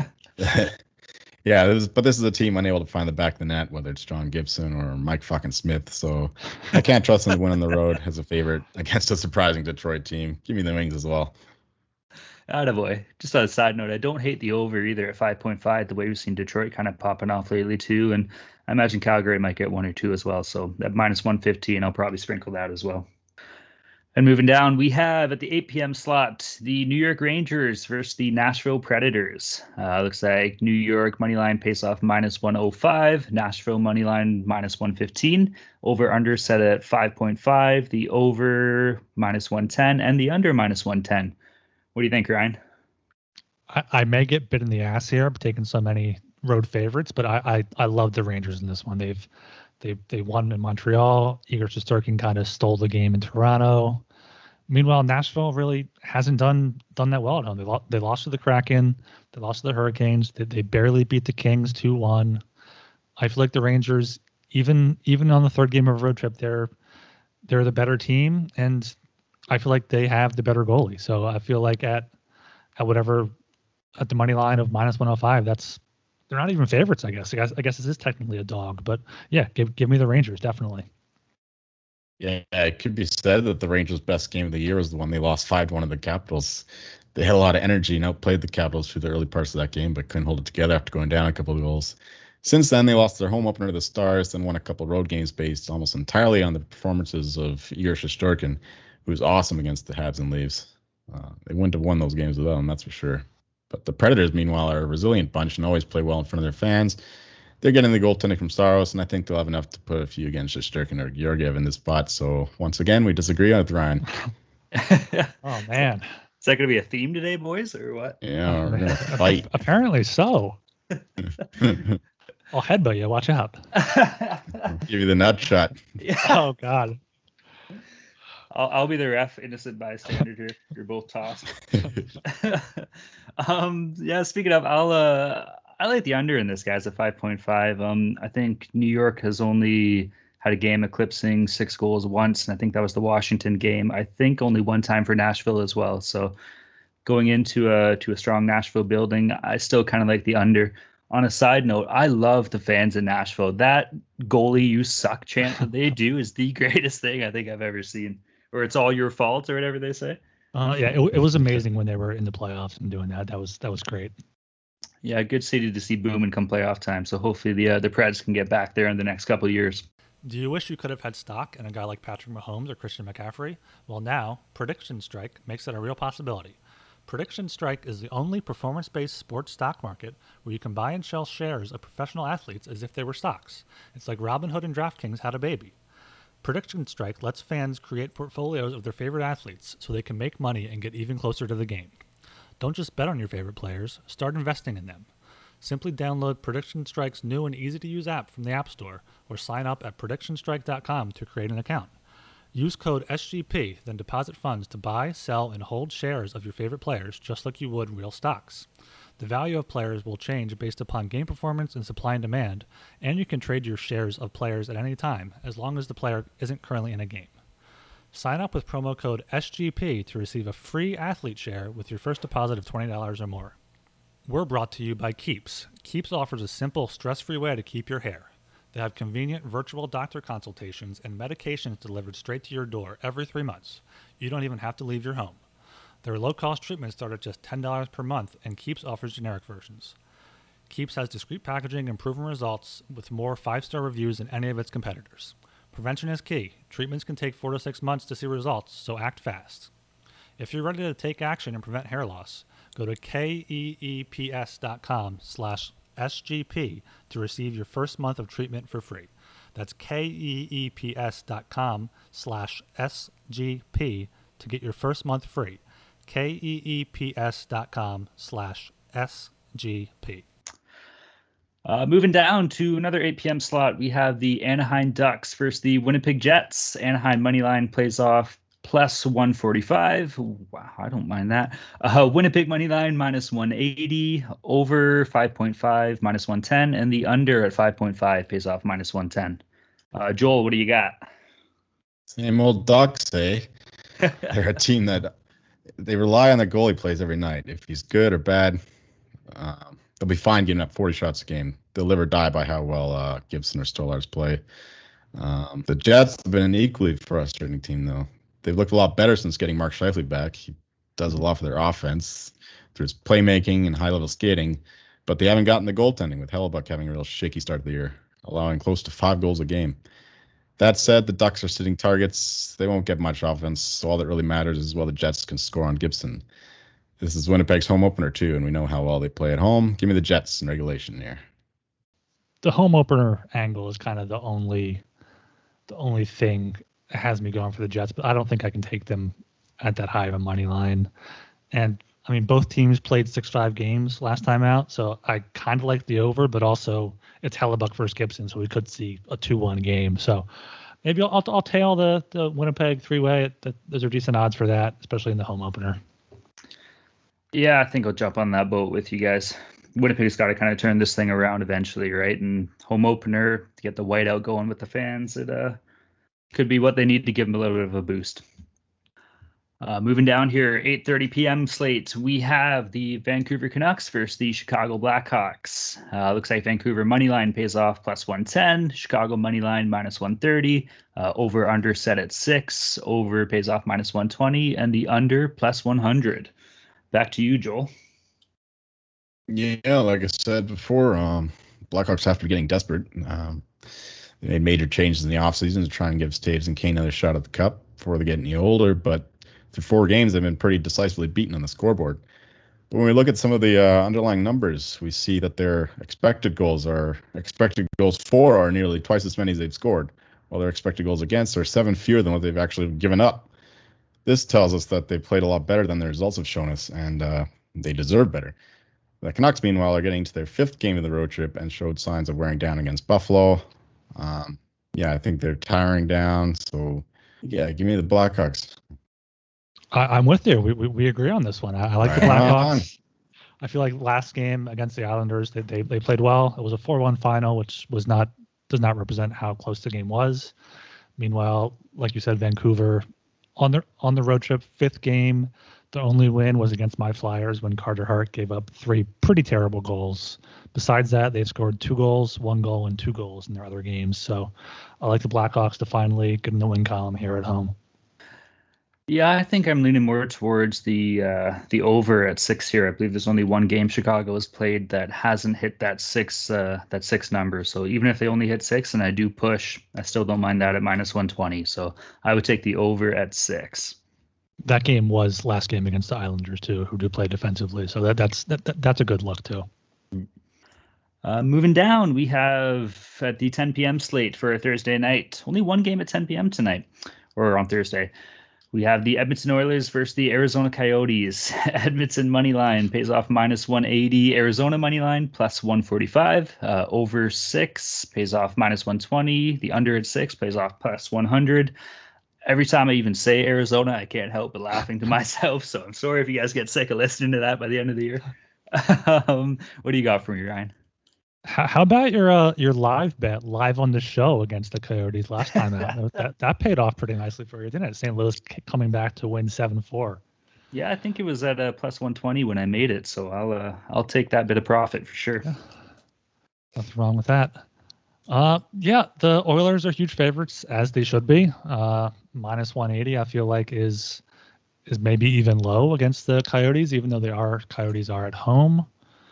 yeah, this is, but this is a team unable to find the back of the net, whether it's John Gibson or Mike fucking Smith. So I can't trust them to win on the road as a favorite against a surprising Detroit team. Give me the Wings as well. Attaboy. Just on a side note, I don't hate the over either at five point five, the way we've seen Detroit kind of popping off lately too. And I imagine Calgary might get one or two as well. So at minus one fifteen, I'll probably sprinkle that as well. And moving down, we have at the eight p.m. slot, the New York Rangers versus the Nashville Predators. Uh, looks like New York moneyline pays off minus one oh five, Nashville moneyline minus one fifteen, over under set at five point five, the over minus one ten, and the under minus one ten. What do you think, Ryan? I, I may get bit in the ass here. I'm taking so many road favorites, but I, I, I love the Rangers in this one. They've they they won in Montreal. Igor Shesterkin kind of stole the game in Toronto. Meanwhile, Nashville really hasn't done done that well at home. They, lo- they lost to the Kraken. They lost to the Hurricanes. They, they barely beat the Kings two one. I feel like the Rangers, even even on the third game of a road trip, they're they're the better team. And I feel like they have the better goalie. So I feel like at at whatever at the money line of minus one oh five, that's they're not even favorites. I guess. I guess. I guess this is technically a dog, but yeah, give give me the Rangers definitely. Yeah, it could be said that the Rangers' best game of the year was the one they lost five to one to the Capitals. They had a lot of energy and outplayed the Capitals through the early parts of that game, but couldn't hold it together after going down a couple of goals. Since then, they lost their home opener to the Stars, then won a couple of road games based almost entirely on the performances of Igor Shesterkin, who was awesome against the Habs and Leafs. Uh, they wouldn't have won those games without him, that's for sure. But the Predators, meanwhile, are a resilient bunch and always play well in front of their fans. They're getting the goaltending from Saros, and I think they'll have enough to put a few against Shesterkin or Georgiev in this spot. So once again, we disagree with Ryan. Oh, man. Is that going to be a theme today, boys, or what? Yeah, we're going to fight. Apparently so. I'll headbutt you. Watch out. Give you the nut shot. Yeah. Oh, God. I'll, I'll be the ref, innocent bystander here. You're both tossed. um, yeah, speaking of, I'll uh, I like the under in this, guys, at five point five. Um, I think New York has only had a game eclipsing six goals once, and I think that was the Washington game. I think only one time for Nashville as well. So going into a to a strong Nashville building, I still kind of like the under. On a side note, I love the fans in Nashville. That goalie you suck chant that they do is the greatest thing I think I've ever seen. Or it's all your fault, or whatever they say. Uh, yeah, it, it was amazing when they were in the playoffs and doing that. That was that was great. Yeah, good city to see booming come playoff time. So hopefully the uh, the Preds can get back there in the next couple of years. Do you wish you could have had stock in a guy like Patrick Mahomes or Christian McCaffrey? Well, now Prediction Strike makes it a real possibility. Prediction Strike is the only performance-based sports stock market where you can buy and sell shares of professional athletes as if they were stocks. It's like Robinhood and DraftKings had a baby. Prediction Strike lets fans create portfolios of their favorite athletes so they can make money and get even closer to the game. Don't just bet on your favorite players, start investing in them. Simply download Prediction Strike's new and easy-to-use app from the App Store or sign up at prediction strike dot com to create an account. Use code S G P, then deposit funds to buy, sell, and hold shares of your favorite players just like you would real stocks. The value of players will change based upon game performance and supply and demand, and you can trade your shares of players at any time as long as the player isn't currently in a game. Sign up with promo code S G P to receive a free athlete share with your first deposit of twenty dollars or more. We're brought to you by Keeps. Keeps offers a simple, stress-free way to keep your hair. They have convenient virtual doctor consultations and medications delivered straight to your door every three months. You don't even have to leave your home. Their low-cost treatments start at just ten dollars per month, and Keeps offers generic versions. Keeps has discreet packaging and proven results with more five-star reviews than any of its competitors. Prevention is key. Treatments can take four to six months to see results, so act fast. If you're ready to take action and prevent hair loss, go to keeps dot com slash S G P to receive your first month of treatment for free. That's keeps dot com slash S G P to get your first month free. keeps dot com slash S G P. Uh, moving down to another eight p.m. slot, we have the Anaheim Ducks versus the Winnipeg Jets. Anaheim moneyline plays off plus one forty-five. Wow, I don't mind that. Uh, Winnipeg moneyline minus one eighty, over five point five, minus one ten, and the under at five point five pays off minus one ten. Uh, Joel, what do you got? Same old Ducks, eh? They're a team that they rely on their goalie plays every night. If he's good or bad, um, they'll be fine giving up forty shots a game. They'll live or die by how well uh, Gibson or Stolarz play. Um, the Jets have been an equally frustrating team, though. They've looked a lot better since getting Mark Scheifele back. He does a lot for their offense through his playmaking and high-level skating, but they haven't gotten the goaltending, with Hellebuck having a real shaky start of the year, allowing close to five goals a game. That said, the Ducks are sitting targets. They won't get much offense, so all that really matters is whether the Jets can score on Gibson. This is Winnipeg's home opener, too, and we know how well they play at home. Give me the Jets in regulation here. The home opener angle is kind of the only the only thing that has me going for the Jets, but I don't think I can take them at that high of a money line. And, I mean, both teams played six five games last time out, so I kind of like the over, but also it's Hellebuck versus Gibson, so we could see a two one game. So maybe I'll, I'll, I'll tail the, the Winnipeg three-way. Those are decent odds for that, especially in the home opener. Yeah, I think I'll jump on that boat with you guys. Winnipeg's got to kind of turn this thing around eventually, right? And home opener to get the whiteout going with the fans, it uh, could be what they need to give them a little bit of a boost. Uh, moving down here, eight thirty p.m. slate, we have the Vancouver Canucks versus the Chicago Blackhawks. Uh, looks like Vancouver money line pays off plus one ten, Chicago money line minus one thirty, uh, over under set at six, over pays off minus one twenty, and the under plus one hundred. Back to you, Joel. Yeah, like I said before, um, Blackhawks have to be getting desperate. Um, they made major changes in the offseason to try and give Taves and Kane another shot at the cup before they get any older, but through four games, they've been pretty decisively beaten on the scoreboard. But when we look at some of the uh, underlying numbers, we see that their expected goals are expected goals for are nearly twice as many as they've scored, while their expected goals against are seven fewer than what they've actually given up. This tells us that they played a lot better than the results have shown us, and uh, they deserve better. The Canucks, meanwhile, are getting to their fifth game of the road trip and showed signs of wearing down against Buffalo. Um, yeah, I think they're tiring down. So, yeah, give me the Blackhawks. I, I'm with you. We, we we agree on this one. I, I like the Blackhawks. I feel like last game against the Islanders, they, they they played well. It was a four one final, which was not does not represent how close the game was. Meanwhile, like you said, Vancouver on the on the road trip, fifth game. The only win was against my Flyers when Carter Hart gave up three pretty terrible goals. Besides that, they've scored two goals, one goal, and two goals in their other games. So I like the Blackhawks to finally get in the win column here at home. Yeah, I think I'm leaning more towards the uh, the over at six here. I believe there's only one game Chicago has played that hasn't hit that six uh, that six number. So even if they only hit six and I do push, I still don't mind that at minus one twenty. So I would take the over at six. That game was last game against the Islanders too, who do play defensively. So that that's that, that that's a good look too. Uh, moving down, we have at the ten p.m. slate for a Thursday night. Only one game at ten p.m. tonight, or on Thursday. We have the Edmonton Oilers versus the Arizona Coyotes. Edmonton money line pays off minus one eighty. Arizona money line plus one forty-five. Uh, over six pays off minus one twenty. The under at six pays off plus one hundred. Every time I even say Arizona, I can't help but laughing to myself. So I'm sorry if you guys get sick of listening to that by the end of the year. um, what do you got for me, Ryan? How, how about your uh, your live bet live on the show against the Coyotes last time out? that that paid off pretty nicely for you, didn't it? Saint Louis coming back to win seven four. Yeah, I think it was at a plus one twenty when I made it, so I'll uh, I'll take that bit of profit for sure. Yeah. Nothing wrong with that. Uh, yeah, the Oilers are huge favorites, as they should be. Uh, minus one eighty, I feel like is is maybe even low against the Coyotes, even though they are Coyotes are at home.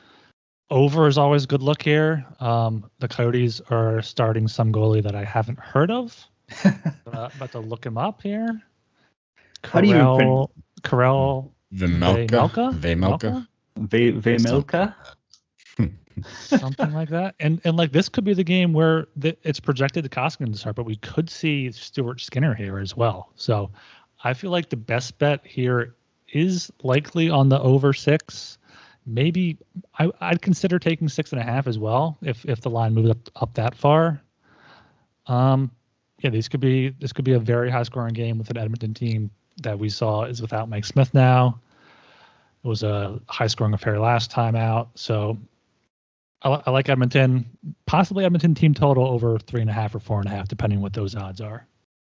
Over is always a good look here. Um, the Coyotes are starting some goalie that I haven't heard of. uh, about to look him up here. How do you Karel, Karel Vejmelka? Vejmelka? Vejmelka? Something like that. And and like this could be the game where the, it's projected the Koskinen to start, but we could see Stuart Skinner here as well. So I feel like the best bet here is likely on the over six. Maybe I, I'd consider taking six and a half as well if if the line moves up up that far. Um, yeah, these could be this could be a very high scoring game with an Edmonton team that we saw is without Mike Smith now. It was a high scoring affair last time out, so I, I like Edmonton. Possibly Edmonton team total over three and a half or four and a half, depending on what those odds are.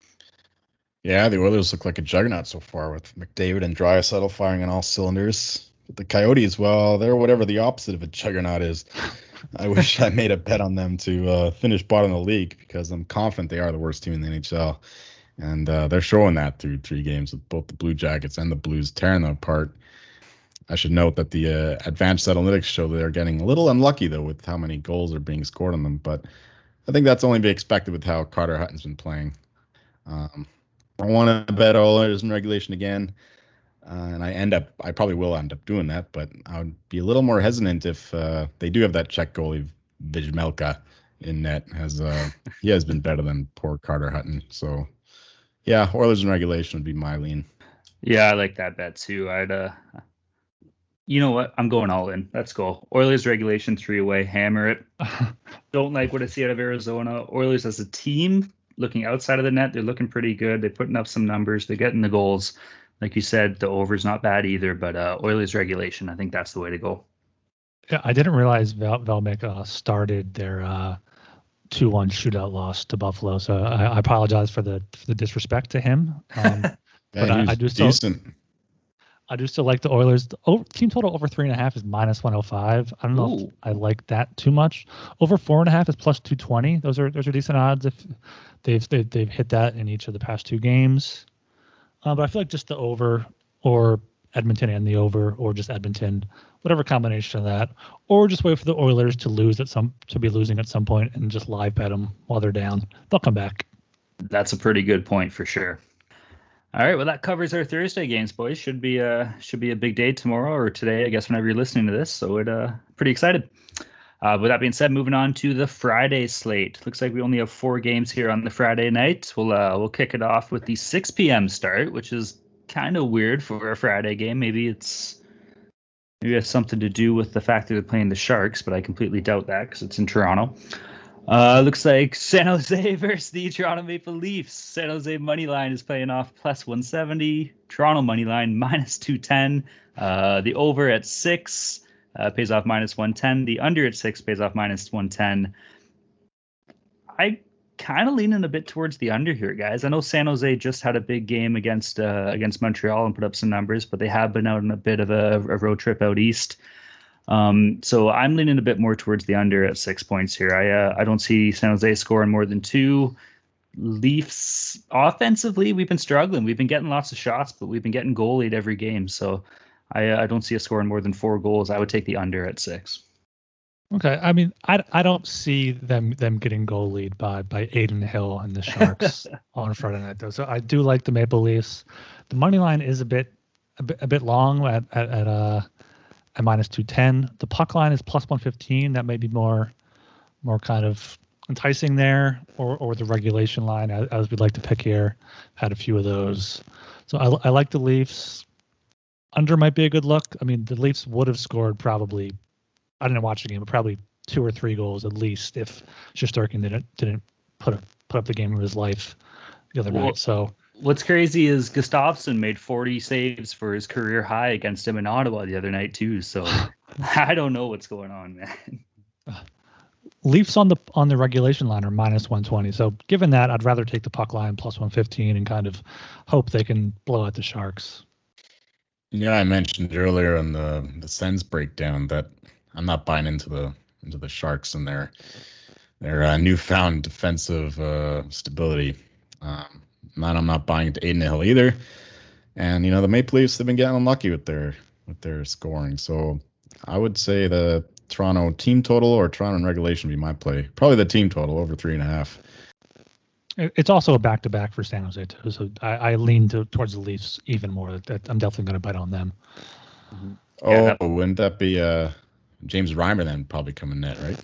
Yeah, the Oilers look like a juggernaut so far with McDavid and Draisaitl firing on all cylinders. The Coyotes, well, they're whatever the opposite of a juggernaut is. I wish I made a bet on them to uh, finish bottom of the league because I'm confident they are the worst team in the N H L. And uh, they're showing that through three games with both the Blue Jackets and the Blues tearing them apart. I should note that the uh, advanced analytics show that they're getting a little unlucky, though, with how many goals are being scored on them. But I think that's only to be expected with how Carter Hutton's been playing. Um, I want to bet Oilers in regulation again. Uh, and I end up, I probably will end up doing that, but I would be a little more hesitant if uh, they do have that Czech goalie, Vejmelka, in net. Has uh, he has been better than poor Carter Hutton. So, yeah, Oilers in regulation would be my lean. Yeah, I like that bet too. I'd, uh, you know what? I'm going all in. Let's go. Oilers regulation three away. Hammer it. Don't like what I see out of Arizona. Oilers as a team, looking outside of the net, they're looking pretty good. They're putting up some numbers. They're getting the goals. Like you said, the over's not bad either, but uh, Oilers regulation, I think that's the way to go. Yeah, I didn't realize Vel- Velmek uh, started their uh, two one shootout loss to Buffalo, so I, I apologize for the for the disrespect to him. Um, Yeah, but he I, was I do still, decent. I do still like the Oilers. The over, team total over three and a half is minus one hundred five. I don't know Ooh. if I like that too much. Over four and a half is plus two twenty. Those are those are decent odds if they've they've, they've hit that in each of the past two games. Uh, but I feel like just the over or Edmonton and the over, or just Edmonton, whatever combination of that, or just wait for the Oilers to lose at some to be losing at some point and just live bet them while they're down. They'll come back. That's a pretty good point for sure. All right, well, that covers our Thursday games, boys. Should be a should be a big day tomorrow or today, I guess, whenever you're listening to this. So it uh pretty excited. Uh, with that being said, moving on to the Friday slate. Looks like we only have four games here on the Friday night. We'll uh we'll kick it off with the six p.m. start, which is kind of weird for a Friday game. Maybe it's maybe it has something to do with the fact that they're playing the Sharks, but I completely doubt that because it's in Toronto. Uh, looks like San Jose versus the Toronto Maple Leafs. San Jose money line is playing off plus one seventy. Toronto money line minus two ten. Uh, the over at six uh, pays off minus one ten. The under at six pays off minus one ten. I kind of leaning a bit towards the under here, guys. I know San Jose just had a big game against uh, against Montreal and put up some numbers, but they have been out on a bit of a, a road trip out east. Um, so I'm leaning a bit more towards the under at six points here. I uh, I don't see San Jose scoring more than two. Leafs offensively, we've been struggling. We've been getting lots of shots, but we've been getting goalied every game. So I uh, I don't see us scoring more than four goals. I would take the under at six. Okay, I mean, I, I don't see them them getting goal lead by by Aiden Hill and the Sharks on Friday night though. So I do like the Maple Leafs. The money line is a bit a bit, a bit long at at, at uh at minus two ten. The puck line is plus one fifteen. That may be more more kind of enticing there, or or the regulation line as, as we'd like to pick here. Had a few of those. So I, I like the Leafs. Under might be a good look. I mean, the Leafs would have scored probably, I didn't watch the game, but probably two or three goals at least if Shesterkin didn't didn't put up, put up the game of his life the other well, night. So what's crazy is Gustafsson made forty saves for his career high against him in Ottawa the other night too. So I don't know what's going on, man. Leafs on the on the regulation line are minus one twenty. So given that, I'd rather take the puck line plus one fifteen and kind of hope they can blow out the Sharks. Yeah, I mentioned earlier in the the Sens breakdown that I'm not buying into the into the Sharks and their their uh, newfound defensive uh, stability. Um, not I'm not buying into Aiden Hill either. And you know the Maple Leafs have been getting unlucky with their with their scoring. So I would say the Toronto team total or Toronto in regulation would be my play. Probably the team total over three and a half. It's also a back-to-back for San Jose too, so I, I lean to, towards the Leafs even more. That I'm definitely going to bet on them. Mm-hmm. Oh, yeah, that, wouldn't that be uh, James Reimer then probably coming net, right?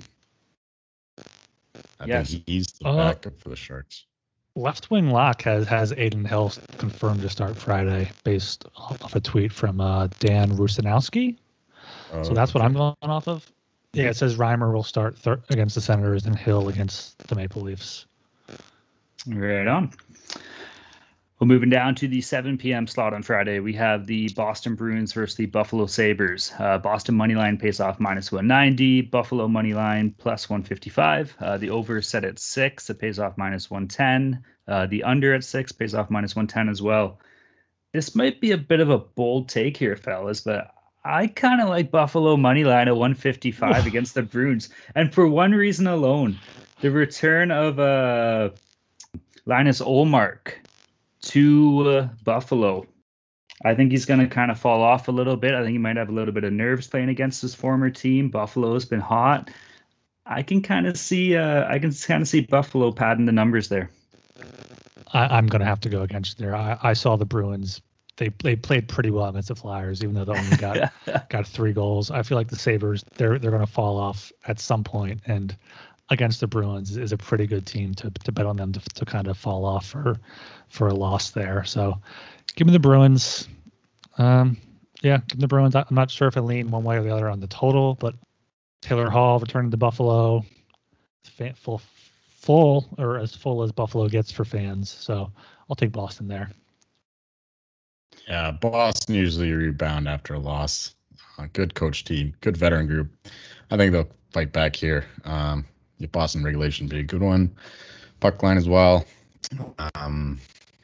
I yes. think he's the uh, backup for the Sharks. Left wing lock has has Aiden Hill confirmed to start Friday based off a tweet from uh, Dan Rusanowski. Oh, so that's okay. What I'm going off of. Yeah, it says Reimer will start thir- against the Senators and Hill against the Maple Leafs. Right on. Well, moving down to the seven p.m. slot on Friday, we have the Boston Bruins versus the Buffalo Sabres. Uh, Boston money line pays off minus one ninety. Buffalo money line plus one fifty-five. Uh, the over is set at six. It pays off minus one ten. Uh, the under at six pays off minus one ten as well. This might be a bit of a bold take here, fellas, but I kind of like Buffalo money line at one fifty-five against the Bruins. And for one reason alone, the return of uh, Linus Ullmark to uh, Buffalo. I think he's going to kind of fall off a little bit. I think he might have a little bit of nerves playing against his former team. Buffalo's been hot. I can kind of see uh, I can kind of see Buffalo padding the numbers there. I, I'm going to have to go against there. I, I saw the Bruins. They they played pretty well against the Flyers, even though they only got got three goals. I feel like the Sabres, they're they're going to fall off at some point, and against the Bruins is a pretty good team to to bet on them to, to kind of fall off for for a loss there. So give me the Bruins. Um, yeah, give me the Bruins. I'm not sure if I lean one way or the other on the total, but Taylor Hall returning to Buffalo, full full or as full as Buffalo gets for fans. So I'll take Boston there. Yeah, Boston usually rebound after a loss. Uh, good coach team, good veteran group. I think they'll fight back here. Um, the Boston regulation be a good one. Puck line as well. Um,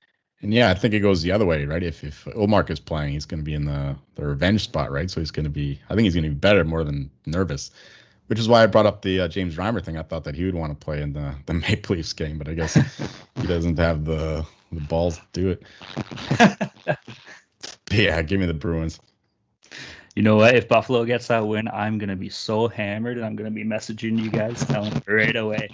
And yeah, I think it goes the other way, right? If if Ullmark is playing, he's going to be in the, the revenge spot, right? So he's going to be, I think he's going to be better more than nervous, which is why I brought up the uh, James Reimer thing. I thought that he would want to play in the, the Maple Leafs game, but I guess he doesn't have the, the balls to do it. Yeah, give me the Bruins. You know what? If Buffalo gets that win, I'm going to be so hammered, and I'm going to be messaging you guys telling you right away.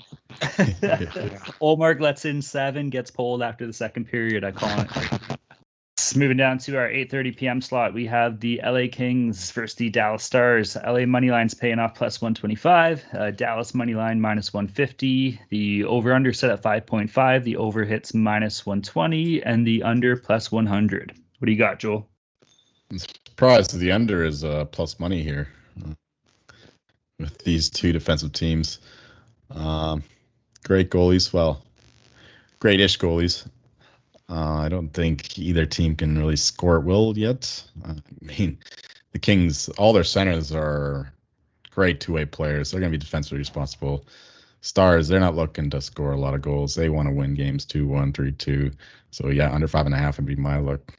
Ullmark lets in seven, gets pulled after the second period. I call it. Moving down to our eight thirty p.m. slot, we have the L A Kings versus the Dallas Stars. L A money line's paying off plus one twenty-five. Uh, Dallas money line minus one fifty. The over-under set at five point five. The over hits minus one twenty, and the under plus one hundred. What do you got, Joel? I'm surprised the under is uh, plus money here uh, with these two defensive teams. Um, great goalies. Well, great-ish goalies. Uh, I don't think either team can really score at will yet. Uh, I mean, the Kings, all their centers are great two-way players. They're going to be defensively responsible. Stars, they're not looking to score a lot of goals. They want to win games two one, three two. So, yeah, under five and a half would be my look.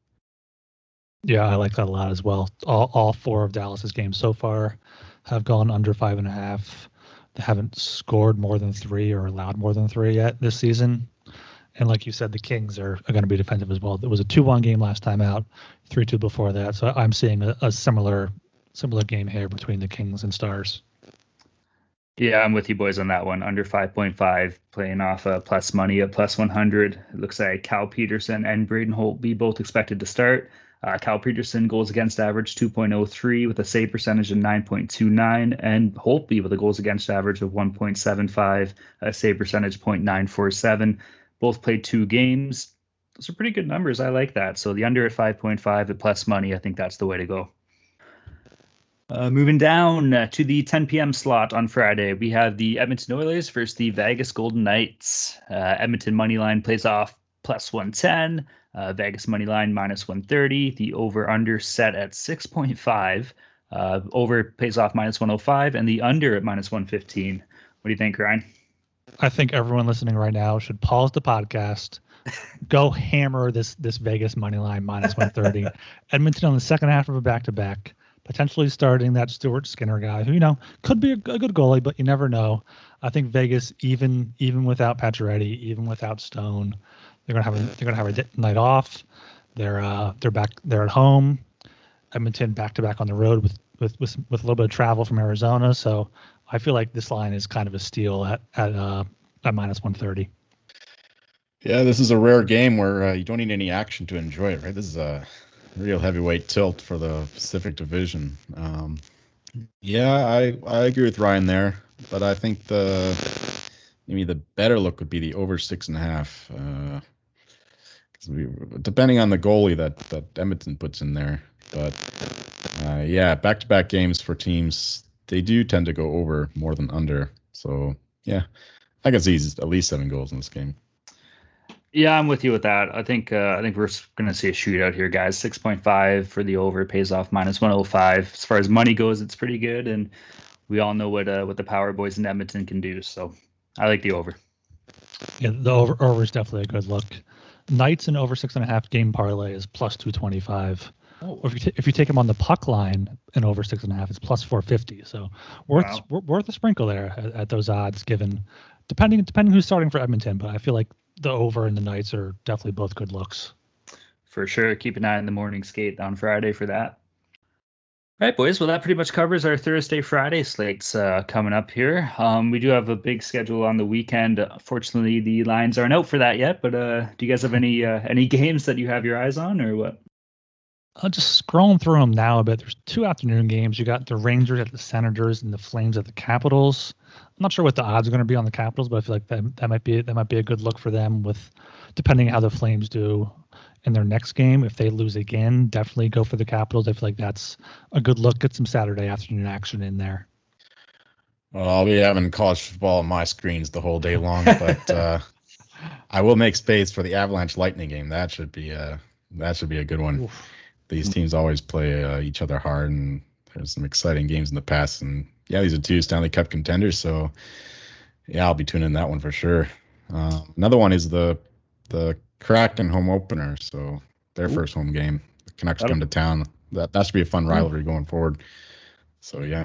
Yeah, I like that a lot as well. All, all four of Dallas's games so far have gone under five and a half. They haven't scored more than three or allowed more than three yet this season. And like you said, the Kings are, are going to be defensive as well. There was a two one game last time out, three two before that. So I'm seeing a, a similar similar game here between the Kings and Stars. Yeah, I'm with you boys on that one. Under five point five, playing off a plus money at plus one hundred. It looks like Cal Peterson and Braden Holtby both expected to start. Uh, Cal Peterson goals against average two point oh three with a save percentage of nine point two nine, and Holtby with a goals against average of one point seven five, a save percentage zero point nine four seven. Both played two games. Those are pretty good numbers. I like that. So the under at five point five at plus money, I think that's the way to go. Uh, moving down uh, to the ten p.m. slot on Friday, we have the Edmonton Oilers versus the Vegas Golden Knights. Uh, Edmonton money line plays off plus one ten. Uh, Vegas money line minus one thirty. The over-under set at six point five. Uh, over pays off minus one oh five, and the under at minus one fifteen. What do you think, Ryan? I think everyone listening right now should pause the podcast, go hammer this this Vegas money line minus one thirty. Edmonton on the second half of a back-to-back, potentially starting that Stuart Skinner guy, who, you know, could be a, a good goalie, but you never know. I think Vegas, even even without Pacioretty, even without Stone, they're gonna have a, they're gonna have a night off. They're uh they're back they're at home. Edmonton back-to-back on the road with with with, with a little bit of travel from Arizona, so I feel like this line is kind of a steal at at uh, at minus one thirty. Yeah, this is a rare game where uh, you don't need any action to enjoy it, right? This is a real heavyweight tilt for the Pacific Division. Um, yeah, I I agree with Ryan there, but I think the maybe the better look would be the over six and a half. Uh, 'cause we, depending on the goalie that that Edmonton puts in there, but uh, yeah, back-to-back games for teams. They do tend to go over more than under. So, yeah, I can see at least seven goals in this game. Yeah, I'm with you with that. I think uh, I think we're going to see a shootout here, guys. six point five for the over pays off minus one oh five. As far as money goes, it's pretty good, and we all know what uh, what the Power Boys in Edmonton can do. So I like the over. Yeah, the over, over is definitely a good look. Knights and over six and a half game parlay is plus two twenty-five. Oh. Or if you t- if you take them on the puck line and over six and a half, it's plus four fifty. So worth Wow. w- worth a sprinkle there at, at those odds, given depending depending who's starting for Edmonton. But I feel like the over and the Knights are definitely both good looks. For sure. Keep an eye on the morning skate on Friday for that. All right, boys. Well, that pretty much covers our Thursday, Friday slates uh, coming up here. Um, we do have a big schedule on the weekend. Uh, fortunately, the lines aren't out for that yet. But uh, do you guys have any uh, any games that you have your eyes on, or what? I'll just scrolling through them now a bit. There's two afternoon games. You got the Rangers at the Senators and the Flames at the Capitals. I'm not sure what the odds are going to be on the Capitals, but I feel like that that might be that might be a good look for them. With depending how the Flames do in their next game, if they lose again, definitely go for the Capitals. I feel like that's a good look. Get some Saturday afternoon action in there. Well, I'll be having college football on my screens the whole day long, but uh, I will make space for the Avalanche Lightning game. That should be a that should be a good one. Oof. These teams always play uh, each other hard, and there's some exciting games in the past. And yeah, these are two Stanley Cup contenders, so yeah, I'll be tuning in that one for sure. Uh, another one is the the Kraken home opener, so their Ooh. first home game. The Canucks That'll... come to town. That that should be a fun rivalry going forward. So yeah.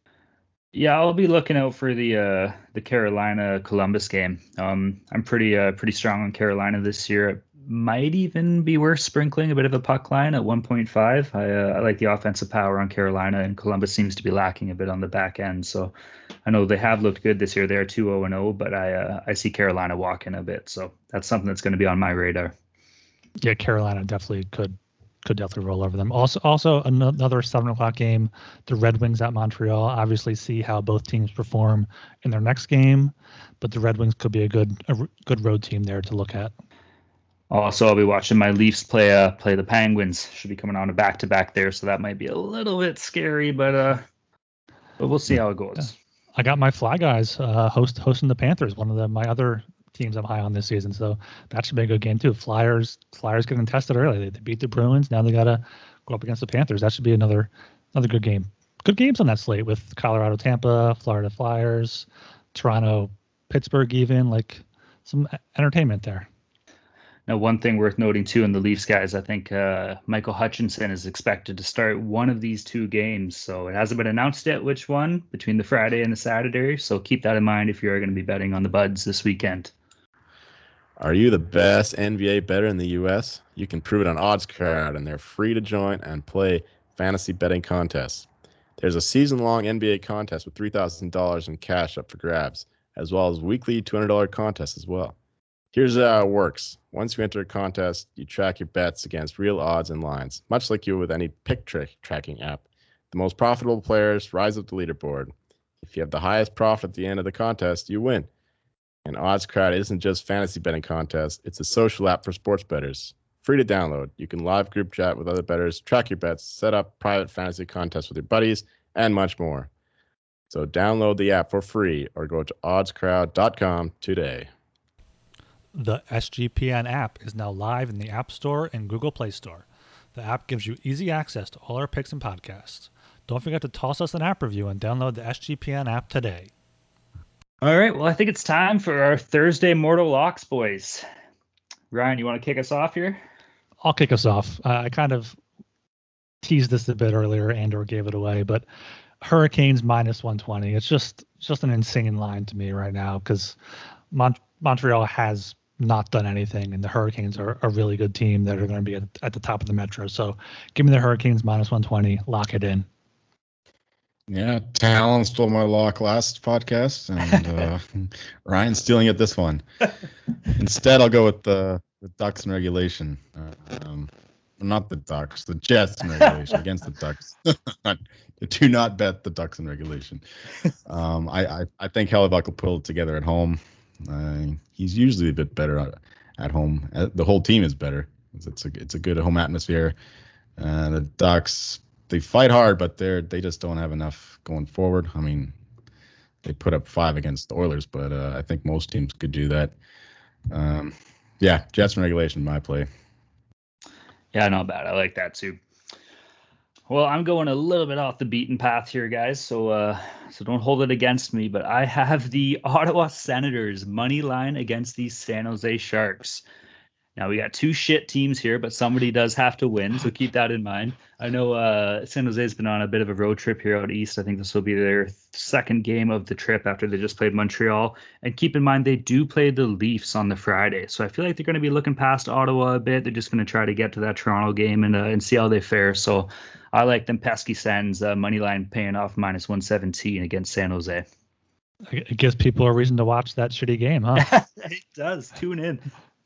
Yeah, I'll be looking out for the uh, the Carolina Columbus game. Um, I'm pretty uh, pretty strong on Carolina this year. It might even be worth sprinkling a bit of a puck line at one point five. I uh, I like the offensive power on Carolina, and Columbus seems to be lacking a bit on the back end. So I know they have looked good this year. They're two oh and oh, but I uh, I see Carolina walking a bit. So that's something that's going to be on my radar. Yeah, Carolina definitely could. Could definitely roll over them. Also, also another seven o'clock game, the Red Wings at Montreal. Obviously, see how both teams perform in their next game, but the Red Wings could be a good, a good road team there to look at. Also, I'll be watching my Leafs play, uh, play the Penguins. Should be coming on a back to back there, so that might be a little bit scary, but uh, but we'll see how it goes. Yeah. I got my Fly Guys uh, host hosting the Panthers, one of the, my other teams I'm high on this season, so that should be a good game too. Flyers, Flyers getting tested early. They, they beat the Bruins. Now they gotta go up against the Panthers. That should be another another good game. Good games on that slate with Colorado, Tampa, Florida Flyers, Toronto, Pittsburgh, even like some entertainment there. Now, one thing worth noting too in the Leafs guys, I think uh, Michael Hutchinson is expected to start one of these two games. So it hasn't been announced yet which one between the Friday and the Saturday. So keep that in mind if you're going to be betting on the Buds this weekend. Are you the best N B A bettor in the U S? You can prove it on OddsCrowd, and they're free to join and play fantasy betting contests. There's a season-long N B A contest with three thousand dollars in cash up for grabs, as well as weekly two hundred dollars contests as well. Here's how it works. Once you enter a contest, you track your bets against real odds and lines, much like you would with any pick trick tracking app. The most profitable players rise up the leaderboard. If you have the highest profit at the end of the contest, you win. And OddsCrowd isn't just fantasy betting contest, it's a social app for sports bettors. Free to download. You can live group chat with other bettors, track your bets, set up private fantasy contests with your buddies, and much more. So download the app for free or go to odds crowd dot com today. The S G P N app is now live in the App Store and Google Play Store. The app gives you easy access to all our picks and podcasts. Don't forget to toss us an app review and download the S G P N app today. All right, well, I think it's time for our Thursday Mortal Locks, boys. Ryan, you want to kick us off here? I'll kick us off. Uh, I kind of teased this a bit earlier and or gave it away, but Hurricanes minus one twenty. It's just just an insane line to me right now because Mont- Montreal has not done anything, and the Hurricanes are a really good team that are going to be at, at the top of the Metro. So give me the Hurricanes minus one twenty. Lock it in. Yeah, Talon stole my lock last podcast, and uh, Ryan's stealing it this one. Instead, I'll go with the, the Ducks in regulation. Uh, um, not the Ducks, the Jets in regulation against the Ducks. Do not bet the Ducks in regulation. Um, I, I, I think Hellebuyck will pull it together at home. Uh, he's usually a bit better at, at home. Uh, the whole team is better. It's a it's a good home atmosphere. Uh, the Ducks, they fight hard, but they're they just don't have enough going forward. I mean, they put up five against the Oilers, but uh, I think most teams could do that. Um, yeah, Jets in regulation, my play. Yeah, not bad. I like that too. Well, I'm going a little bit off the beaten path here, guys, so uh, so don't hold it against me, but I have the Ottawa Senators money line against the San Jose Sharks. Now, we got two shit teams here, but somebody does have to win, so keep that in mind. I know uh, San Jose's been on a bit of a road trip here out east. I think this will be their second game of the trip after they just played Montreal. And keep in mind, they do play the Leafs on the Friday, so I feel like they're going to be looking past Ottawa a bit. They're just going to try to get to that Toronto game and uh, and see how they fare. So I like them pesky Sens uh, money line paying off minus one seventeen against San Jose. It gives people a reason to watch that shitty game, huh? It does. Tune in.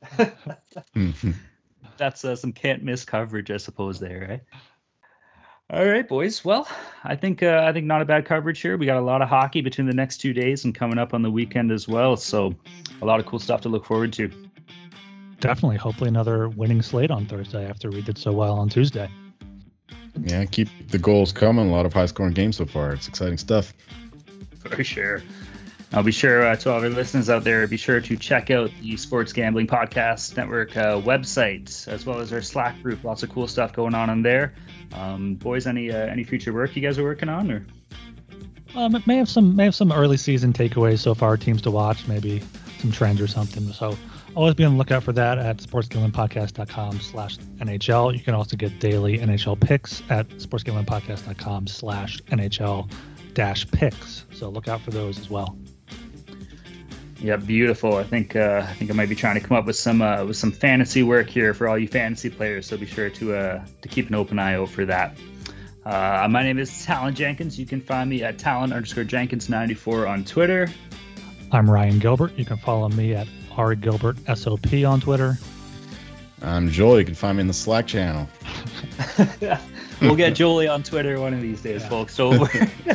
That's uh, some can't miss coverage, I suppose, there, right? All right, boys. Well, I think uh, I think not a bad coverage here. We got a lot of hockey between the next two days and coming up on the weekend as well. So a lot of cool stuff to look forward to. Definitely. Hopefully another winning slate on Thursday after we did so well on Tuesday. Yeah, keep the goals coming. A lot of high-scoring games so far. It's exciting stuff. For sure. I'll be sure uh, to all our listeners out there, be sure to check out the Sports Gambling Podcast Network uh, website, as well as our Slack group. Lots of cool stuff going on in there. Um, boys, any uh, any future work you guys are working on, or? Um, it may have some may have some early season takeaways so far, teams to watch, maybe some trends or something. So always be on the lookout for that at sportsgamblingpodcast.com slash NHL. You can also get daily N H L picks at sportsgamblingpodcast.com slash NHL dash picks. So look out for those as well. Yeah, beautiful. I think uh, I think I might be trying to come up with some uh, with some fantasy work here for all you fantasy players. So be sure to uh, to keep an open eye out for that. Uh, my name is Talon Jenkins. You can find me at Talon underscore Jenkins ninety-four on Twitter. I'm Ryan Gilbert. You can follow me at R Gilbert S O P on Twitter. I'm Joel. You can find me in the Slack channel. We'll get Jolie on Twitter one of these days, yeah. folks. So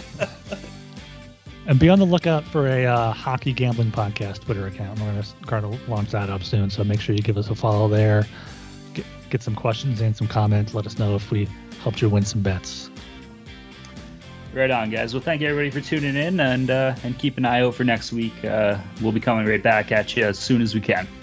and be on the lookout for a uh, hockey gambling podcast Twitter account. We're going to start to launch that up soon, so make sure you give us a follow there. Get, get some questions and some comments. Let us know if we helped you win some bets. Right on, guys. Well, thank you everybody for tuning in, and uh, and keep an eye out for next week. Uh, we'll be coming right back at you as soon as we can.